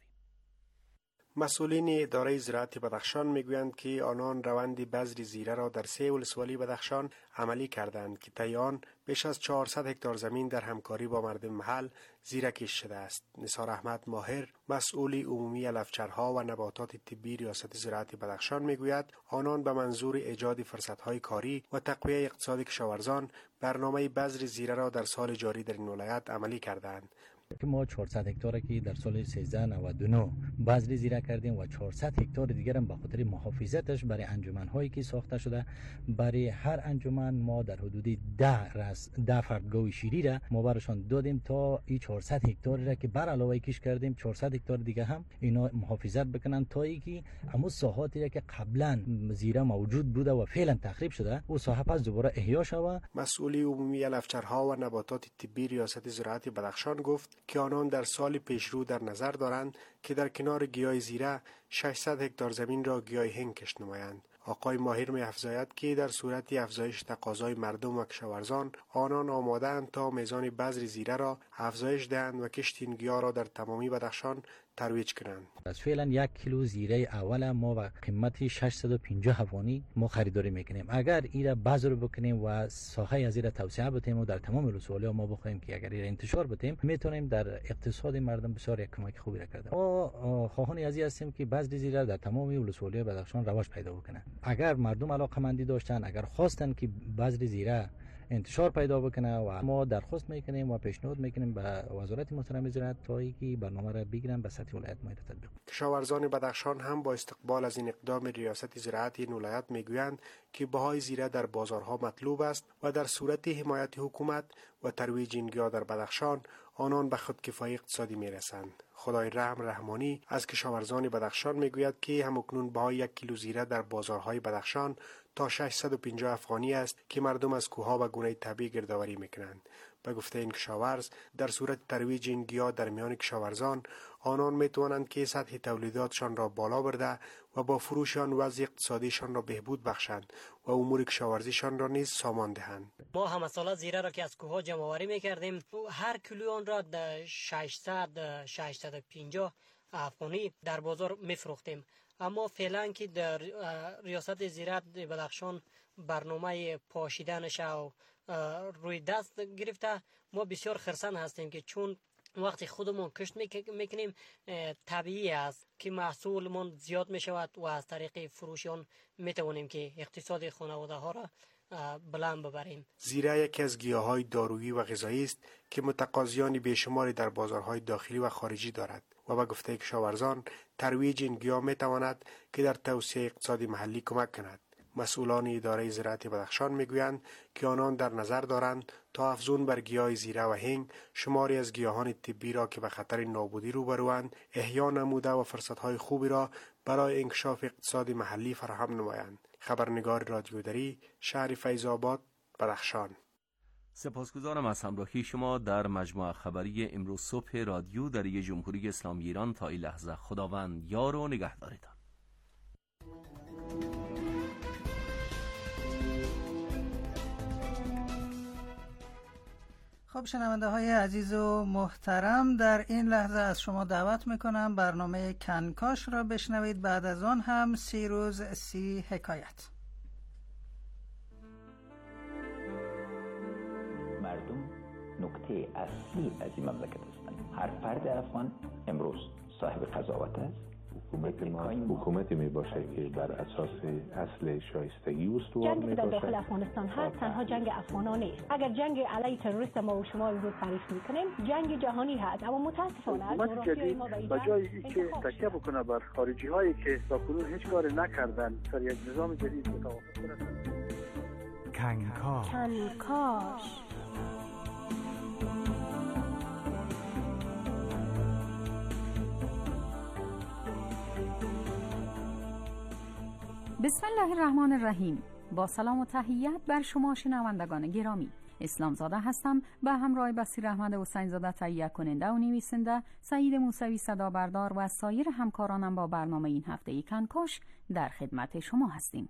مسئولین اداره زراعت بدخشان میگویند که آنان روند بذر زیره را در سه ولسوالی بدخشان عملی کردند که طی آن بیش از چهارصد هکتار زمین در همکاری با مردم محل زیره کشیده شده است. نثار احمد ماهر، مسئول عمومی علفچرها و نباتات طبی ریاست زراعت بدخشان میگوید آنان به منظور ایجاد فرصت‌های کاری و تقویت اقتصاد کشاورزان برنامه بذر زیره را در سال جاری در این ولایت عملی کردند. که ما چهارصد هکتار که در سال سیزده نود و نه بذر زیره کردیم و چهارصد هکتار دیگر هم به خاطر محافظتش برای انجمن‌هایی که ساخته شده، برای هر انجمن ما در حدود ده رس ده فردگاه شیری را ما برشان دادیم تا این چهارصد هکتار را که بر علاوه کش کردیم چهارصد هکتار دیگه هم اینا محافظت بکنن تا اینکه همون ساحاتی را که قبلا زیره موجود بوده و فعلا تخریب شده او ساحه پس دوباره احیا شود. مسئول عمومی علفچرها و نباتات طبی ریاست زراعت بدخشان گفت که آنان در سال پیشرو در نظر دارند که در کنار گیاه زیره ششصد هکتار زمین را گیاه هنگ کشت نمایند. آقای ماهر می افزاید که در صورت افزایش تقاضای مردم و کشاورزان آنان آماده‌اند تا میزان بذر زیره را افزایش دهند و کشت این گیاه را در تمامی بدخشان ترویج کنند. از فعلا یک کیلو زیره اول ما و قیمت ششصد و پنجاه افغانی ما خریداری میکنیم. اگر این را بذر بکنیم و ساحه از این توسعه بدیم و در تمام ولسوالی ما بخوایم که اگر این را انتشار بدیم میتونیم در اقتصاد مردم بسیار یک کمک خوبی را کرده. ما خواهان ازی هستیم که بذر زیره در تمام ولسوالی بدخشان رواج پیدا بکنه. اگر مردم علاقه‌مندی داشتن، اگر خواستن که بذر زیره انتشار پیدا بکنه و ما درخواست میکنیم و پیشنهاد میکنیم به وزارت محترم زراعت تا اینکه برنامه را بگیرن به سطح ولایت ما تطبیق. کشاورزان بدخشان هم با استقبال از این اقدام ریاست زراعت این ولایت میگویند که بهای زیره در بازارها مطلوب است و در صورت حمایت حکومت و ترویج این گیاه در بدخشان آنان به خودکفایی اقتصادی میرسند. خدای رحم رحمانی از کشاورزان بدخشان میگوید که همکنون بهای یک کیلو زیره در بازارهای بدخشان تا ششصد و پنجاه افغانی است که مردم از کوها و گونه طبیعی گردآوری میکنند. به گفته این کشاورز در صورت ترویج این گیاه در میان کشاورزان آنان میتوانند که سطح تولیداتشان را بالا برده و با فروش آن وضع اقتصادیشان را بهبود بخشند و امور کشاورزیشان را نیز سامان دهند. ما هم سالا زیره را که از کوها جمع آوری میکردیم هر کیلو آن را ششصد ششصد و پنجاه افغانی در بازار میفروختیم. اما فعلا که در ریاست زراعت بدخشان برنامه پاشیدنش و روی دست گرفته ما بسیار خرسند هستیم که چون وقتی خودمون کشت میکنیم طبیعی است که محصولمون زیاد میشود و از طریق فروش آن میتوانیم که اقتصاد خانواده ها را بلند ببریم. زیره یکی از گیاهای دارویی و غذایی است که متقاضیان بیشماری در بازارهای داخلی و خارجی دارد و به گفته کشاورزان ترویج این گیاه میتواند که در توسعه اقتصادی محلی کمک کند. مسئولان اداره زراعت بدخشان میگویند که آنان در نظر دارند تا افزون بر گیاه زیره و هنگ شماری از گیاهان طبی را که به خطر نابودی روبروند احیا نموده و فرصت‌های خوبی را برای انکشاف اقتصاد محلی فراهم نمایند. خبرنگار رادیو دری، شهر فیض آباد، بدخشان. سپاسگزارم از همراهی شما در مجموعه خبری امروز صبح رادیو دری جمهوری اسلامی ایران. تا این لحظه خداوند یار و نگهدارتان. خب شنونده های عزیز و محترم، در این لحظه از شما دعوت میکنم برنامه کنکاش را بشنوید. بعد از آن هم سی روز سی حکایت. مردم نکته اصلی از این مملکت هستند. هر فرد افغان امروز صاحب قضاوت است. حکومت ما حکومتی می باشه که بر اساس اصل شایستگی استوار می باشه. جنگی که در داخل افغانستان هست تنها جنگ افغانان نیست. اگر جنگ علیه تروریست ما و شما امروز تعریف میکنیم جنگ جهانی هست، اما متاسفانه حکومت جدید به جای اینکه تکیه بکنه بر خارجی هایی که تاکنون هیچ کاری نکردن سر یک نظام جدید متوافق کنند. کنکاش کنکاش بسم الله الرحمن الرحیم. با سلام و تحیت بر شما شنوندگان گرامی، اسلامزاده هستم به همراه بصیر احمد حسین زاده تهیه کننده و نویسنده، سعید موسوی صدا بردار و سایر همکارانم با برنامه این هفته کنکاش در خدمت شما هستیم.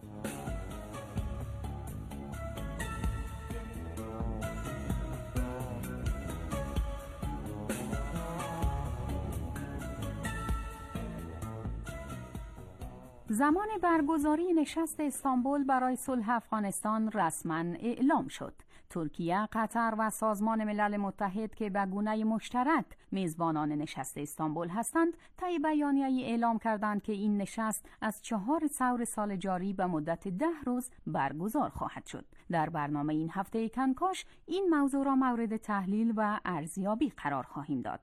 زمان برگزاری نشست استانبول برای صلح افغانستان رسما اعلام شد. ترکیه، قطر و سازمان ملل متحد که به گونه مشترک میزبانان نشست استانبول هستند، طی بیانیه‌ای اعلام کردند که این نشست از چهار ثور سال جاری به مدت ده روز برگزار خواهد شد. در برنامه این هفته کنکاش این موضوع را مورد تحلیل و ارزیابی قرار خواهیم داد.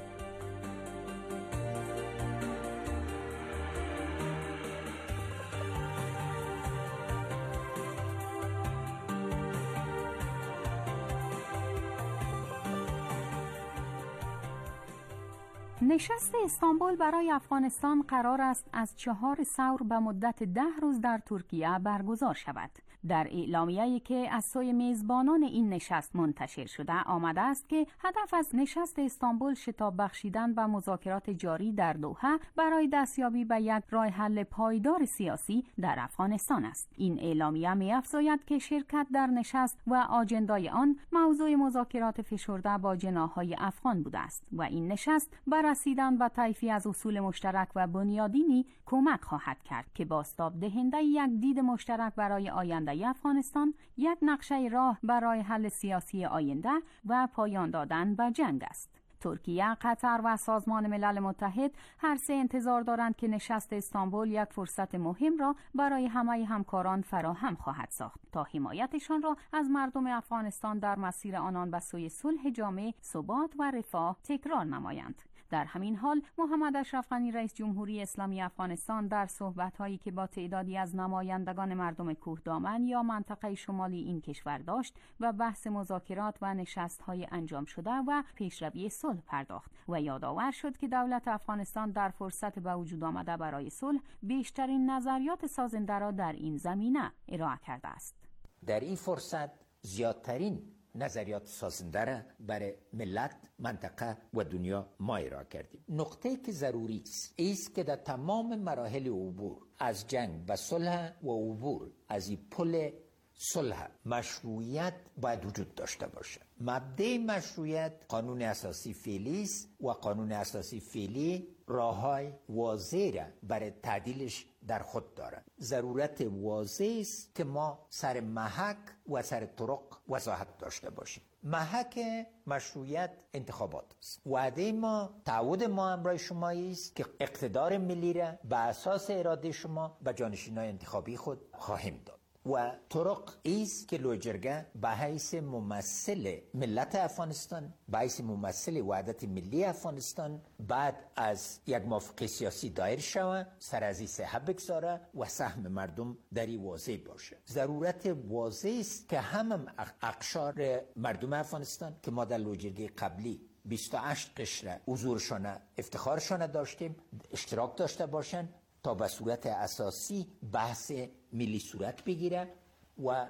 نشست استانبول برای افغانستان قرار است از چهار ثور به مدت ده روز در ترکیه برگزار شود. در اعلامیه‌ای که از سوی میزبانان این نشست منتشر شده آمده است که هدف از نشست استانبول شتاب بخشیدن و مذاکرات جاری در دوحه برای دستیابی به یک راه حل پایدار سیاسی در افغانستان است. این اعلامیه می‌افزاید که شرکت در نشست و آجندای آن موضوع مذاکرات فشرده با جناح‌های افغان بوده است و این نشست بر رسیدن به طیفی از اصول مشترک و بنیادینی کمک خواهد کرد که بازتاب دهنده یک دید مشترک برای آینده افغانستان، یک نقشه راه برای حل سیاسی آینده و پایان دادن به جنگ است. ترکیه، قطر و سازمان ملل متحد هر سه انتظار دارند که نشست استانبول یک فرصت مهم را برای همه همکاران فراهم خواهد ساخت تا حمایتشان را از مردم افغانستان در مسیر آنان به سوی صلح جامع، ثبات و رفاه تکرار نمایند. در همین حال محمد اشرف غنی رئیس جمهوری اسلامی افغانستان در صحبت‌هایی که با تعدادی از نمایندگان مردم کوهدامن یا منطقه شمالی این کشور داشت و بحث مذاکرات و نشست‌های انجام شده و پیشروی صلح پرداخت و یادآور شد که دولت افغانستان در فرصت به وجود آمده برای صلح بیشترین نظریات سازنده را در این زمینه ارائه کرده است. در این فرصت زیادترین نظریات سازنده را برای ملت، منطقه و دنیا ما ارائه کردیم. نقطه‌ای که ضروری است است که در تمام مراحل عبور از جنگ و صلح و عبور از این پل صلح مشروعیت باید وجود داشته باشه. مبدأ مشروعیت قانون اساسی فعلی است و قانون اساسی فعلی راههای واضح را برای تعدیلش در خود دارد. ضرورت واضح است که ما سر محک و سر طرق وضاحت داشته باشیم. محک مشروعیت انتخابات است. وعده ما، تعهد ما همراه شما است که اقتدار ملی را به اساس اراده شما به جانشینان انتخابی خود خواهیم داد. و طرق ایست که لوجرگه به حیث ممثل ملت افغانستان، به حیث ممثل وحدت ملی افغانستان بعد از یک موافقه سیاسی دایر شود، سر از این ساحه بگذاره و سهم مردم در این واضح باشه. ضرورت واضح است که هم اقشار مردم افغانستان که ما در لوجرگه قبلی بیست و هشت قشر حضورشان افتخارشان داشتیم اشتراک داشته باشند تا به صورت اساسی بحث ملی صورت بگیره و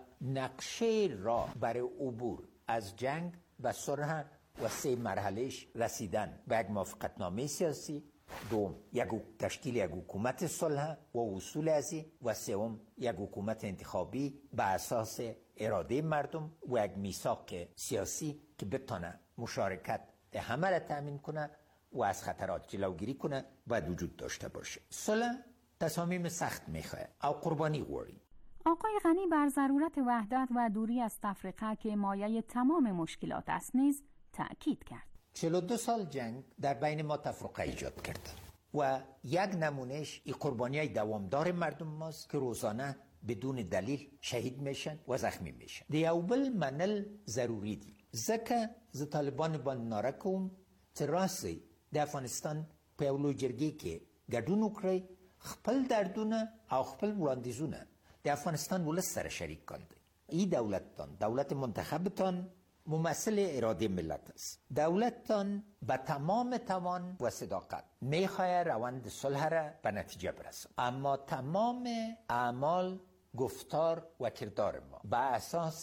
نقشه راه برای عبور از جنگ و صلح و سه مرحلهش رسیدن به یک موافقتنامه سیاسی، دوم یک تشکیل یک حکومت صلح و اصول ازی و سوم یک حکومت انتخابی به اساس اراده مردم و یک میثاق سیاسی که بتونه مشارکت همه را تامین کنه و از خطرات جلوگیری کنه باید وجود داشته باشه. صلح تصامیم سخت میخواه او قربانی غوری. آقای غنی بر ضرورت وحدت و دوری از تفرقه که مایه تمام مشکلات است نیز تأکید کرد. چهل و دو سال جنگ در بین ما تفرقه ایجاد کرد و یک نمونهش این قربانی های دوامدار مردم ماست که روزانه بدون دلیل شهید میشن و زخمی میشن. دی اول منل ضروری دی زکه ز طالبان با نارکوم تراسی د افغانستان په اولو جرګي کې ګډون وکړي خپل دردونه او خپل وړاندیزونه د افغانستان ولس سره شریک کړي. ای دولتتان دولت منتخبتان ممثل اراده ملت است. دولتتان با تمام توان و صداقت میخواه روند صلح را به نتیجه برسه، اما تمام اعمال، گفتار و کردار ما با اساس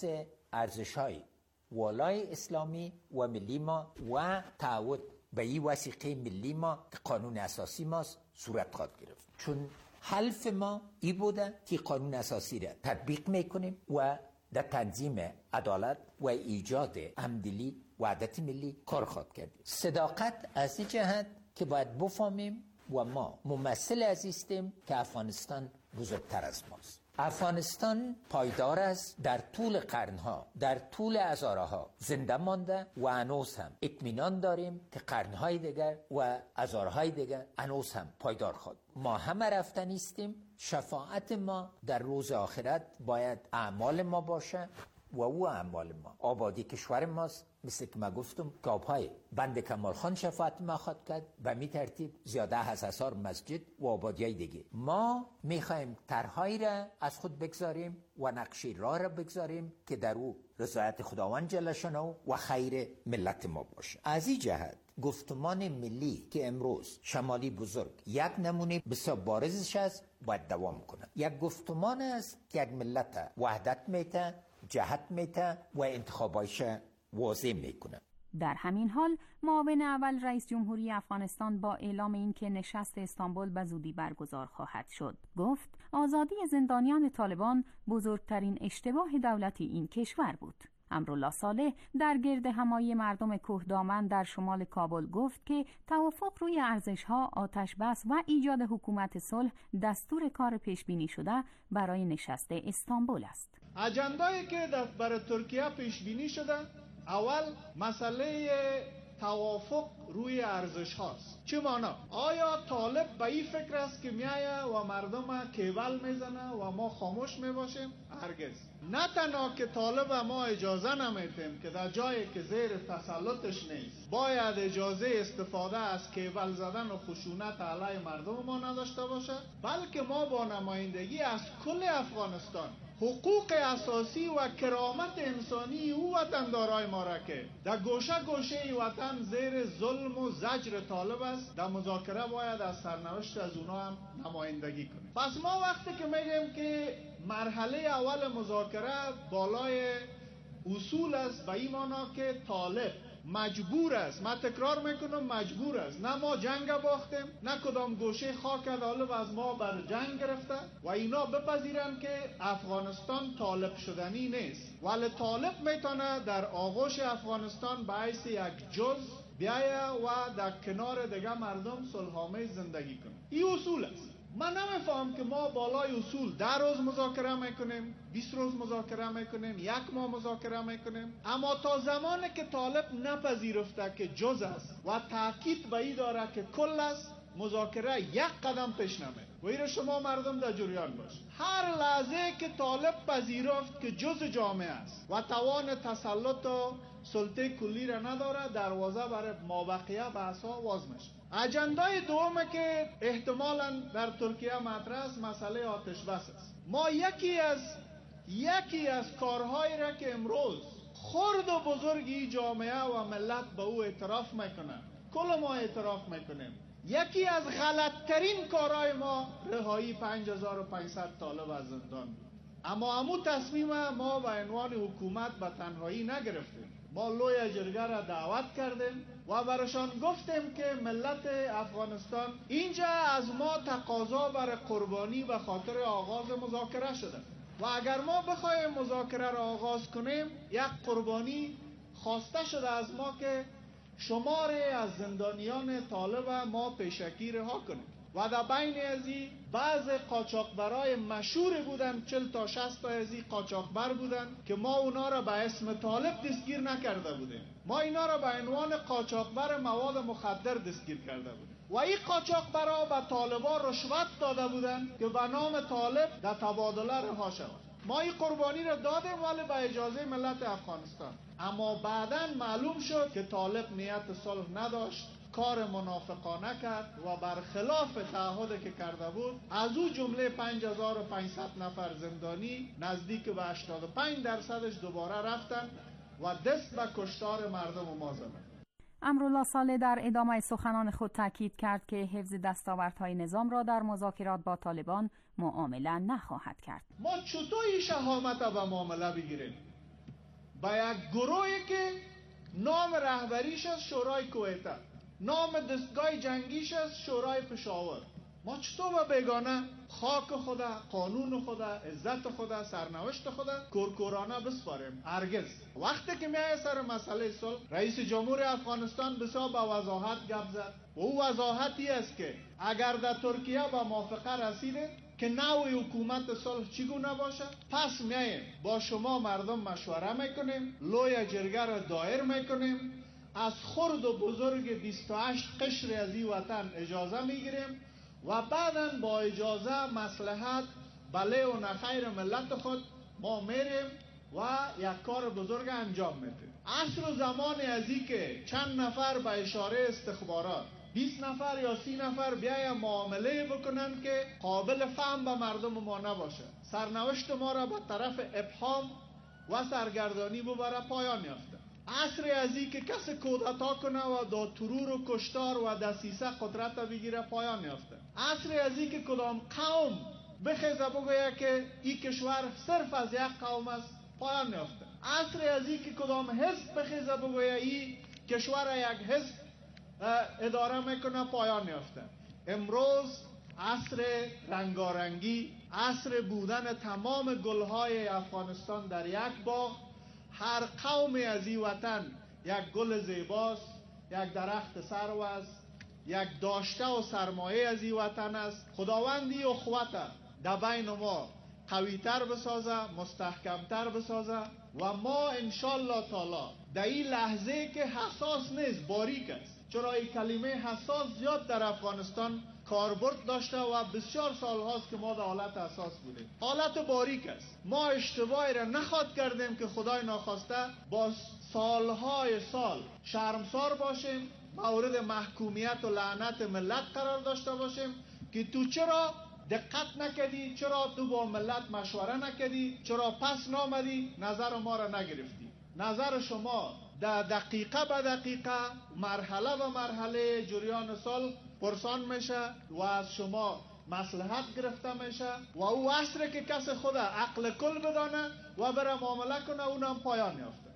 ارزش‌های والای اسلامی و ملی ما و تعهد به این وثیقه ملی ما که قانون اساسی ماست صورت خواهد گرفت. چون حلف ما ای بوده که قانون اساسی را تطبیق میکنیم و در تنظیم عدالت و ایجاد همدلی و وحدت ملی کار خواهد کردیم. صداقت از این جهت که باید بفهمیم و ما ممثل از هستیم که افغانستان بزرگتر از ماست. افغانستان پایدار است، در طول قرنها، در طول هزارها زنده مانده و هنوز هم اطمینان داریم که قرنهای دیگر و هزارهای دیگر هنوز هم پایدار خواهد. ما همه رفته نیستیم. شفاعت ما در روز آخرت باید اعمال ما باشه و او اعمال ما آبادی کشور ماست. مثل که ما گفتم کابهای بند کمال خان شفاعت ما خواهد کرد، به می ترتیب زیاده از هزار مسجد و آبادیای دیگه. ما میخوایم طرحهایی را از خود بگذاریم و نقشه راه را بگذاریم که در او رضایت خداوند جل شانه و خیر ملت ما باشه. از این جهت گفتمان ملی که امروز شمالی بزرگ یک نمونه بسیار بارزش است باید دوام کنه. یک گفتمان است که یک ملت وحدت میته، جهت میته و انتخابایش واضح میکنه. در همین حال معاون اول رئیس جمهوری افغانستان با اعلام اینکه نشست استانبول به زودی برگزار خواهد شد گفت آزادی زندانیان طالبان بزرگترین اشتباه دولتی این کشور بود. امرالله صالح در گرد همایی مردم کوهدامن در شمال کابل گفت که توافق روی ارزش‌ها، آتش بس و ایجاد حکومت صلح دستور کار پیش بینی شده برای نشست استانبول است. اجندایی که برای ترکیه پیش بینی شده اول مسئله توافق روی ارزش هاست. چه معنا؟ آیا طالب به این فکر است که میایه و مردم کیول میزنه و ما خاموش میباشیم؟ هرگز. نه تنها که طالب ما اجازه نمیتیم که در جایی که زیر تسلطش نیست باید اجازه استفاده از کیول زدن و خشونت علیه مردم ما نداشته باشه، بلکه ما با نمایندگی از کل افغانستان حقوق اساسی و کرامت انسانی او وطندارای ما را که در گوشه گوشه وطن زیر ظلم و زجر طالب است در مذاکره باید از سرنوشت از اونا هم نمایندگی کنیم. پس ما وقتی که میگیم که مرحله اول مذاکره بالای اصول است به این معنا که طالب مجبور است، من تکرار میکنم مجبور است، نه ما جنگ باختیم نه کدام گوشه خاک طالب از ما بر جنگ گرفته و اینا بپذیرن که افغانستان طالب شدنی نیست، ولی طالب میتونه در آغوش افغانستان به حیث یک جز بیایه و در کنار دیگه مردم صلح‌آمیز زندگی کنه. این اصول است. من نمیفهم که ما بالای اصول ده روز مذاکره میکنیم، بیست روز مذاکره میکنیم، یک ماه مذاکره میکنیم، اما تا زمانی که طالب نپذیرفته که جز است و تاکید به این داره که کل است مذاکره یک قدم پیش نمیره. و این شما مردم در جریان باش. هر لحظه که طالب پذیرفت که جز جامعه است و توان تسلط و سلطه کلی را نداره دروازه برای مابقیه بحثا واز میشه. اجندای دومه که احتمالاً در ترکیه مطرح است مسئله آتش بس است. ما یکی از یکی از کارهایی را که امروز خرد و بزرگی جامعه و ملت به او اعتراف میکنه، کل ما اعتراف میکنیم، یکی از غلطترین کارهای ما رهایی پنج هزار و پانصد طالب از زندان بود. اما همو تصمیم ما به عنوان حکومت به تنهایی نگرفتیم. ما لوی جرگه را دعوت کردیم و برشان گفتیم که ملت افغانستان اینجا از ما تقاضا برای قربانی به خاطر آغاز مذاکره شده و اگر ما بخوایم مذاکره را آغاز کنیم یک قربانی خواسته شده از ما که شماری از زندانیان طالب ما پیشکی رها کنیم و در بین ازی بعض قاچاقبرای مشهور بودن، چل تا شصت تا ازی قاچاقبر بودن که ما اونا را به اسم طالب دستگیر نکرده بودیم، ما اینا را به عنوان قاچاقبر مواد مخدر دستگیر کرده بودیم و این قاچاقبرا به طالبا رشوت داده بودن که به نام طالب در تبادله رها شود. ما این قربانی را دادیم ولی به اجازه ملت افغانستان، اما بعداً معلوم شد که طالب نیت صلح نداشت، کار منافقانه کرد و برخلاف تعهدی که کرده بود از او جمله پنج هزار و پانصد نفر زندانی نزدیک به هشتاد و پنج درصدش دوباره رفتن و دست به کشتار مردم ما زدن. امرالله صالح در ادامه سخنان خود تاکید کرد که حفظ دستاوردهای نظام را در مذاکرات با طالبان معامله نخواهد کرد. ما چطور این شهامت به معامله بگیریم؟ با یک گروهی که نام رهبریش از شورای کویته، نام دستگاه جنگیش از شورای پشاور. ما چطور با بیگانه خاک خدا، قانون خدا، عزت خدا، سرنوشت خدا کورکورانه بسپاریم؟ هرگز. وقتی که میای سر مسئله صلح، رئیس جمهور افغانستان بسیار با وضاحت گپ زد. او وضاحتی است که اگر در ترکیه با موافقه رسیده که نوع حکومت صلح چگونه باشه، پس میایم با شما مردم مشوره میکنیم، لوی جرگه را دایر میکنیم، از خرد و بزرگ بیست و هشت قشر از این وطن اجازه میگیریم و بعداً با اجازه مصلحت بله و نخیر ملت خود ما میریم و یک کار بزرگ انجام میدیم. عصر و زمان ازی که چند نفر به اشاره استخبارات بیست نفر یا سی نفر بیایم معامله بکنن که قابل فهم به مردم ما نباشه، سرنوشت ما را به طرف ابهام و سرگردانی ببره، پایان یافته. عصر ازی که کسی کودتا کنه و دا ترور و کشتار و دسیسه قدرت بگیره، پایان یافته. عصر ازی که کدام قوم بخیزه بگویه که این کشور صرف از یک قوم است، پایان یافته. عصر ازی که کدام حزب بخیزه بگویه این کشور یک حزب اداره میکنه، پایان یافته. امروز عصر رنگارنگی، عصر بودن تمام گلهای افغانستان در یک باغ، هر قوم از این وطن یک گل زیباست، یک درخت سرو است، یک داشته و سرمایه از این وطن است. خداوندی اخوت در بین ما قویتر بسازه، مستحکمتر بسازه و ما انشالله تعالی در این لحظه که حساس نیست، باریک است، چرا این کلمه حساس زیاد در افغانستان کاربرد داشته و بسیار سال هاست که ما در حالت حساس بودیم، حالت باریک است. ما اشتباهی را نخواد کردیم که خدای ناخواسته با سالهای سال شرمسار باشیم، مورد محکومیت و لعنت ملت قرار داشته باشیم که تو چرا دقت نکردی، چرا تو با ملت مشوره نکردی، چرا پس نامدی، نظر ما را نگرفتی. نظر شما در دقیقه به دقیقه، مرحله به مرحله جریان صلح پرسان میشه و از شما مصلحت گرفته میشه و او عصر که کس خود عقل کل بدانه و بره معامله کنه، اونم پایان یافته.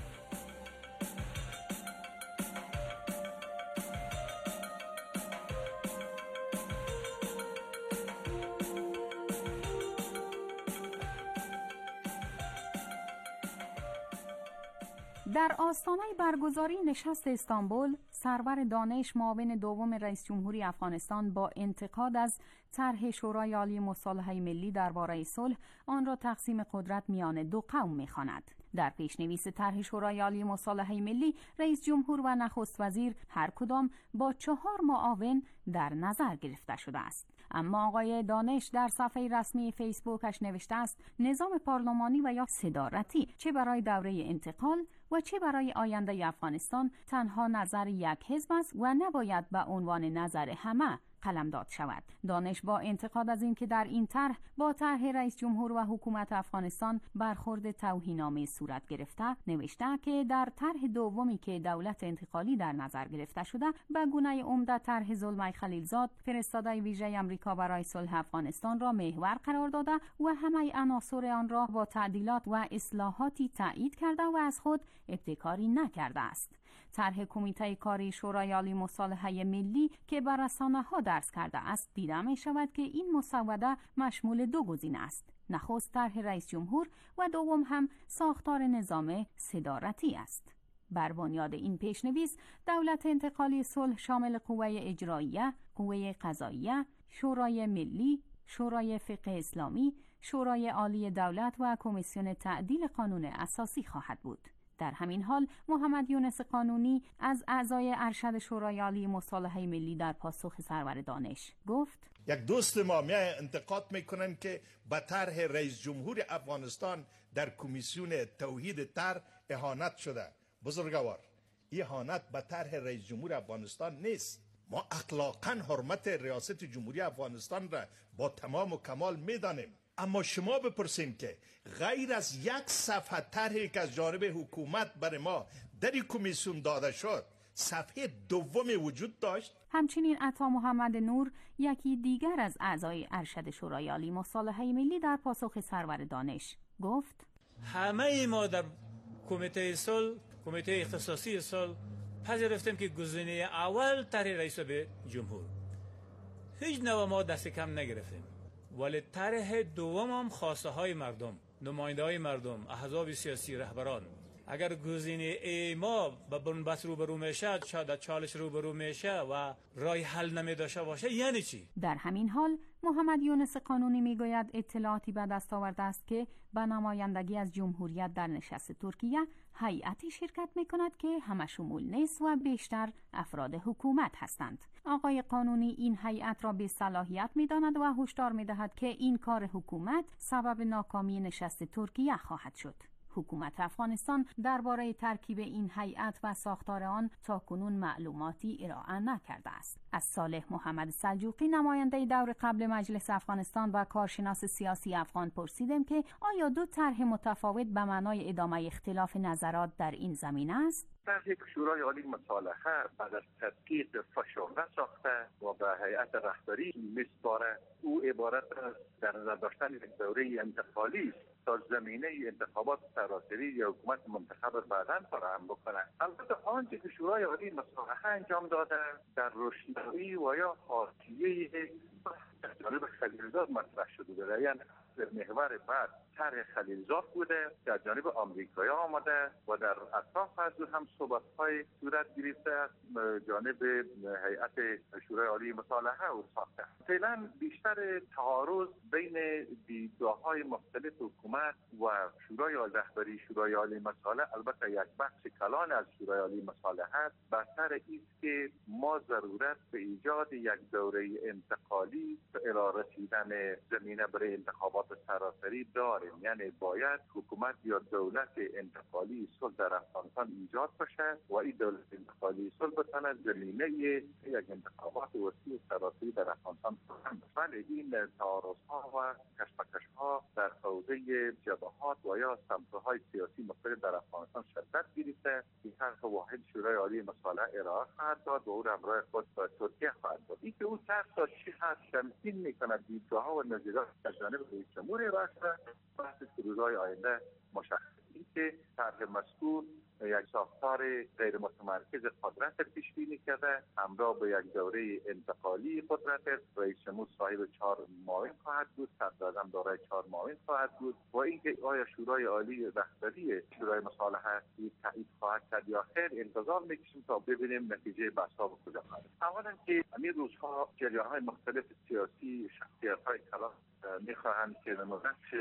در آستانه برگزاری نشست استانبول، سرور دانش معاون دوم رئیس جمهوری افغانستان با انتقاد از طرح شورای عالی مصالحه ملی درباره صلح آن را تقسیم قدرت میان دو قوم می‌خواند. در پیشنویس طرح شورای عالی مصالحه ملی، رئیس جمهور و نخست وزیر هر کدام با چهار معاون در نظر گرفته شده است. اما آقای دانش در صفحه رسمی فیسبوکش نوشته است نظام پارلمانی و یا صدارتی چه برای دوره انتقال و چه برای آینده افغانستان تنها نظر یک حزب است و نباید به عنوان نظر همه قلمداد شود. دانش با انتقاد از اینکه در این طرح با طرح رئیس جمهور و حکومت افغانستان برخورد توهین‌آمیز صورت گرفته، نوشته که در طرح دومی که دولت انتقالی در نظر گرفته شده به گونه عمده طرح زلمای خلیلزاد فرستاده ویژه آمریکا برای صلح افغانستان را محور قرار داده و همه عناصر آن را با تعدیلات و اصلاحاتی تایید کرده و از خود ابتکاری نکرده است. طرح کمیته کاری شورای عالی مصالحه ملی که بر رسانه‌ها درس کرده است، دیده می شود که این مسوده مشمول دو گزینه است: نخست طرح رئیس جمهور و دوم هم ساختار نظام صدارتی است. بر بنیاد این پیشنویس، دولت انتقالی صلح شامل قوه اجراییه، قوه قضاییه، شورای ملی، شورای فقه اسلامی، شورای عالی دولت و کمیسیون تعدیل قانون اساسی خواهد بود. در همین حال محمد یونس قانونی از اعضای ارشد شورای عالی مصالحه ملی در پاسخ سرور دانش گفت: یک دوست ما می انتقاد میکنن که به طرح رئیس جمهور افغانستان در کمیسیون توحید طرح اهانت شده. بزرگوار، این اهانت به طرح رئیس جمهور افغانستان نیست. ما اخلاقاً حرمت ریاست جمهوری افغانستان را با تمام و کمال میدانیم. اما شما بپرسین که غیر از یک صفحه طرحی که از جانب حکومت برای ما در کمیسیون داده شد، صفحه دومی وجود داشت؟ همچنین عطا محمد نور، یکی دیگر از اعضای ارشد شورای عالی مصالحه ملی، در پاسخ سرور دانش گفت: همه ما در کمیته صلح، کمیته اختصاصی صلح پذیرفتیم که گزینه اول طرح رئیس به جمهور. هیچ نوع ما دست کم نگرفتیم، ولی طرح دوم هم خواسته های مردم، نماینده های مردم، احزاب سیاسی، رهبران، اگر گزینه ای ما به بنبست روبرو میشه، شاید چالش روبرو میشه و راه حل نمیداشته باشه، یعنی چی؟ در همین حال محمد یونس قانونی میگوید اطلاعاتی به دست آورده است که به نمایندگی از جمهوریت در نشست ترکیه هیئتی شرکت میکند که همه شمول نیست و بیشتر افراد حکومت هستند. آقای قانونی این هیئت را بی صلاحیت میداند و هشدار میدهد که این کار حکومت سبب ناکامی نشست ترکیه خواهد شد. حکومت افغانستان درباره ترکیب این هیئت و ساختار آن تاکنون معلوماتی ارائه نکرده است. از صالح محمد سلجوقی نماینده دور قبل مجلس افغانستان و کارشناس سیاسی افغان پرسیدم که آیا دو طرح متفاوت به معنای ادامه اختلاف نظرات در این زمینه است؟ طرح یک شورای عالی مصالحه بعد از تدقیق فشرده ساخته و به هیئت رهبری میسپاره. او عبارت از در نظر داشتن یک دوره انتقالی است تا زمینه انتخابات سراسری یا حکومت منتخب بعداً فراهم بکنه. البته آنچه که شورای عالی مصالحه انجام داده در روشنایی و یا حاشیه از جانب خلیلزاد مطرح شده، یعنی در محور بعد طرح خلیلزاد بوده، در جانب آمریکایی آمده و در اطراف از او هم صحبت‌های صورت گرفته از جانب هیئت شورای عالی مصالحه او ساخته. فعلا بیشتر تعارض بین دیدگاه‌های مختلف حکومت و شورای عالی رهبری شورای عالی مصالحه، البته یک بخش کلان از شورای عالی مصالحه، بر سر است که ما ضرورت به ایجاد یک دوره انتقالی الی رسیدن زمینه برای انتخابات سراسری داریم. یعنی باید حکومت یا دولت انتقالی صلح در افغانستان ایجاد بشه و این دولت انتقالی صلح بتونه زمینه یک انتخابات وسیع سراسری در افغانستان فراهم بشه. ولی این تعارض‌ها و کشمکش‌ها در حوزه جبهات و یا سمت‌های سیاسی مختلف در افغانستان شدت گرفته. این طرح واحد شورای عالی مصالحه ارائه خواهد داد و او را همراه خود به ترکیه خواهد داد. این که او طرح تا چی حد تمثیل می‌کند دیدگاه‌ها و نظریات از جانب رئیس جمهور ارائه شده، بحث روزهای آینده مشخص. این که طرح مذکور یک ساختار غیر متمرکز قدرت پیش بینی کرده، همراه با یک دوره انتقالی قدرت. رئیس جمهور صاحب چهار معاون خواهد بود، صدراعظم دارای چهار معاون خواهد بود و اینکه آیا شورای عالی رهبری شورای مصالحه تایید خواهد کرد یا خیر، انتظار میکشیم تا ببینیم نتیجه بحث‌ها به کجا خواهد. اولا که همین روزها جریان‌های مختلف سیاسی، شخصیت‌های کلان می‌خواهند که نقش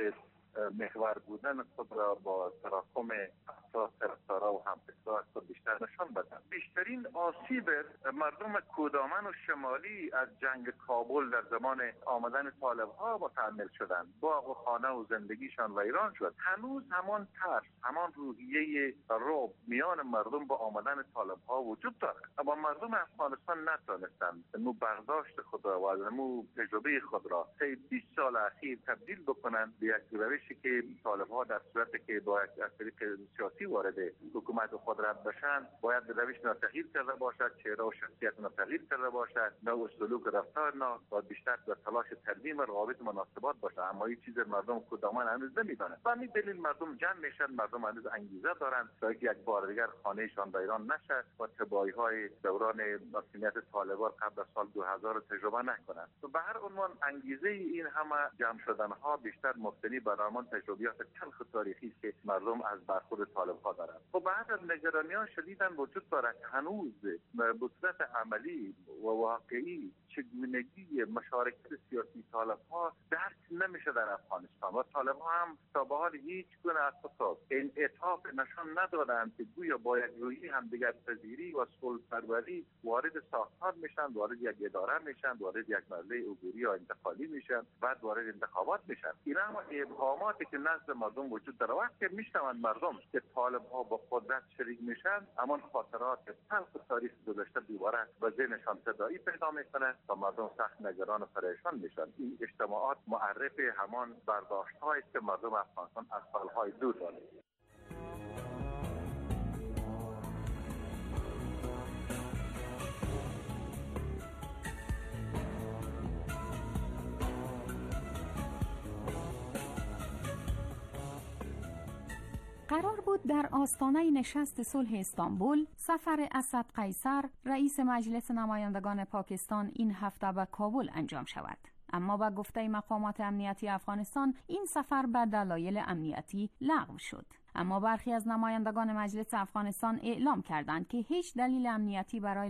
محور بودن خود را با تراکم افراد طرفدارا و همفکران خود بیشتر نشان بدن. بیشترین آسیب مردم کودامن و شمالی از جنگ کابل در زمان آمدن طالب‌ها متحمل شدند. باغ و خانه و زندگیشان ویران شد. هنوز همان ترس، همان روحیه رعب میان مردم با آمدن طالب‌ها وجود دارد. اما مردم افغانستان نتوانستند نو برداشت خود را و نو تجربه خود را طی بیست سال اخیر تبدیل بکنند به یک روشی که طالب‌ها در صورتی که باید از طریق سیاسی وارد حکومت خود رد بشن، باید به روش تغییر کرده باشد، چهره و شخصیت تغییر کرده باشد، نوع سلوک و رفتار باید بیشتر در تلاش ترمیم روابط مناسبات باشه. اما این چیز مردم کودمان هنوز نمیدانند. و همین دلیل مردم جمع میشن، مردم هنوز انگیزه دارند تا یک بار دیگر خانهشان ویران نشه و تباهی‌های دوران مسئولیت طالبان قبل از سال دو هزار تجربه نکنند. به هر عنوان انگیزه این همه جمع شدن‌ها بیشتر مبتنی بر همان تجربیات تلخ تاریخی است که مردم از برخورد طالب‌ها دارند. و بعد از نگرانی‌ها شدیداً وجود دارد هنوز به صورت عملی و واقعی چگونگی مشارکت سیاسی طالب‌ها درک نمیشه در افغانستان و طالب‌ها هم تا به حال هیچ گونه اساس انعطاف نشان ندادند که گویا با یک روحی همدیگر پذیری و صلح پروری وارد ساختار میشن، وارد یک اداره میشن، وارد یک مرحله عبوری یا انتقالی میشن، بعد وارد انتخابات میشن. اینا هم ابهاماتی که نزد مردم وجود داره. وقتی میشنوند مردم که طالب‌ها با قدرت شریک میشن، اما خاطرات تلخ تاریخ گذشته دوباره به ذهنشان تداعی پیدا میکنه و مردم سخت نگران و پریشان میشن. این اجتماعات معرف همان برداشت‌هایی است که مردم افغانستان از سال‌های دور دارند. قرار بود بود در آستانه نشست صلح استانبول سفر اسد قیصر رئیس مجلس نمایندگان پاکستان این هفته به کابل انجام شود. اما با گفته مقامات امنیتی افغانستان این سفر به دلایل امنیتی لغو شد. اما برخی از نمایندگان مجلس افغانستان اعلام کردند که هیچ دلیل امنیتی برای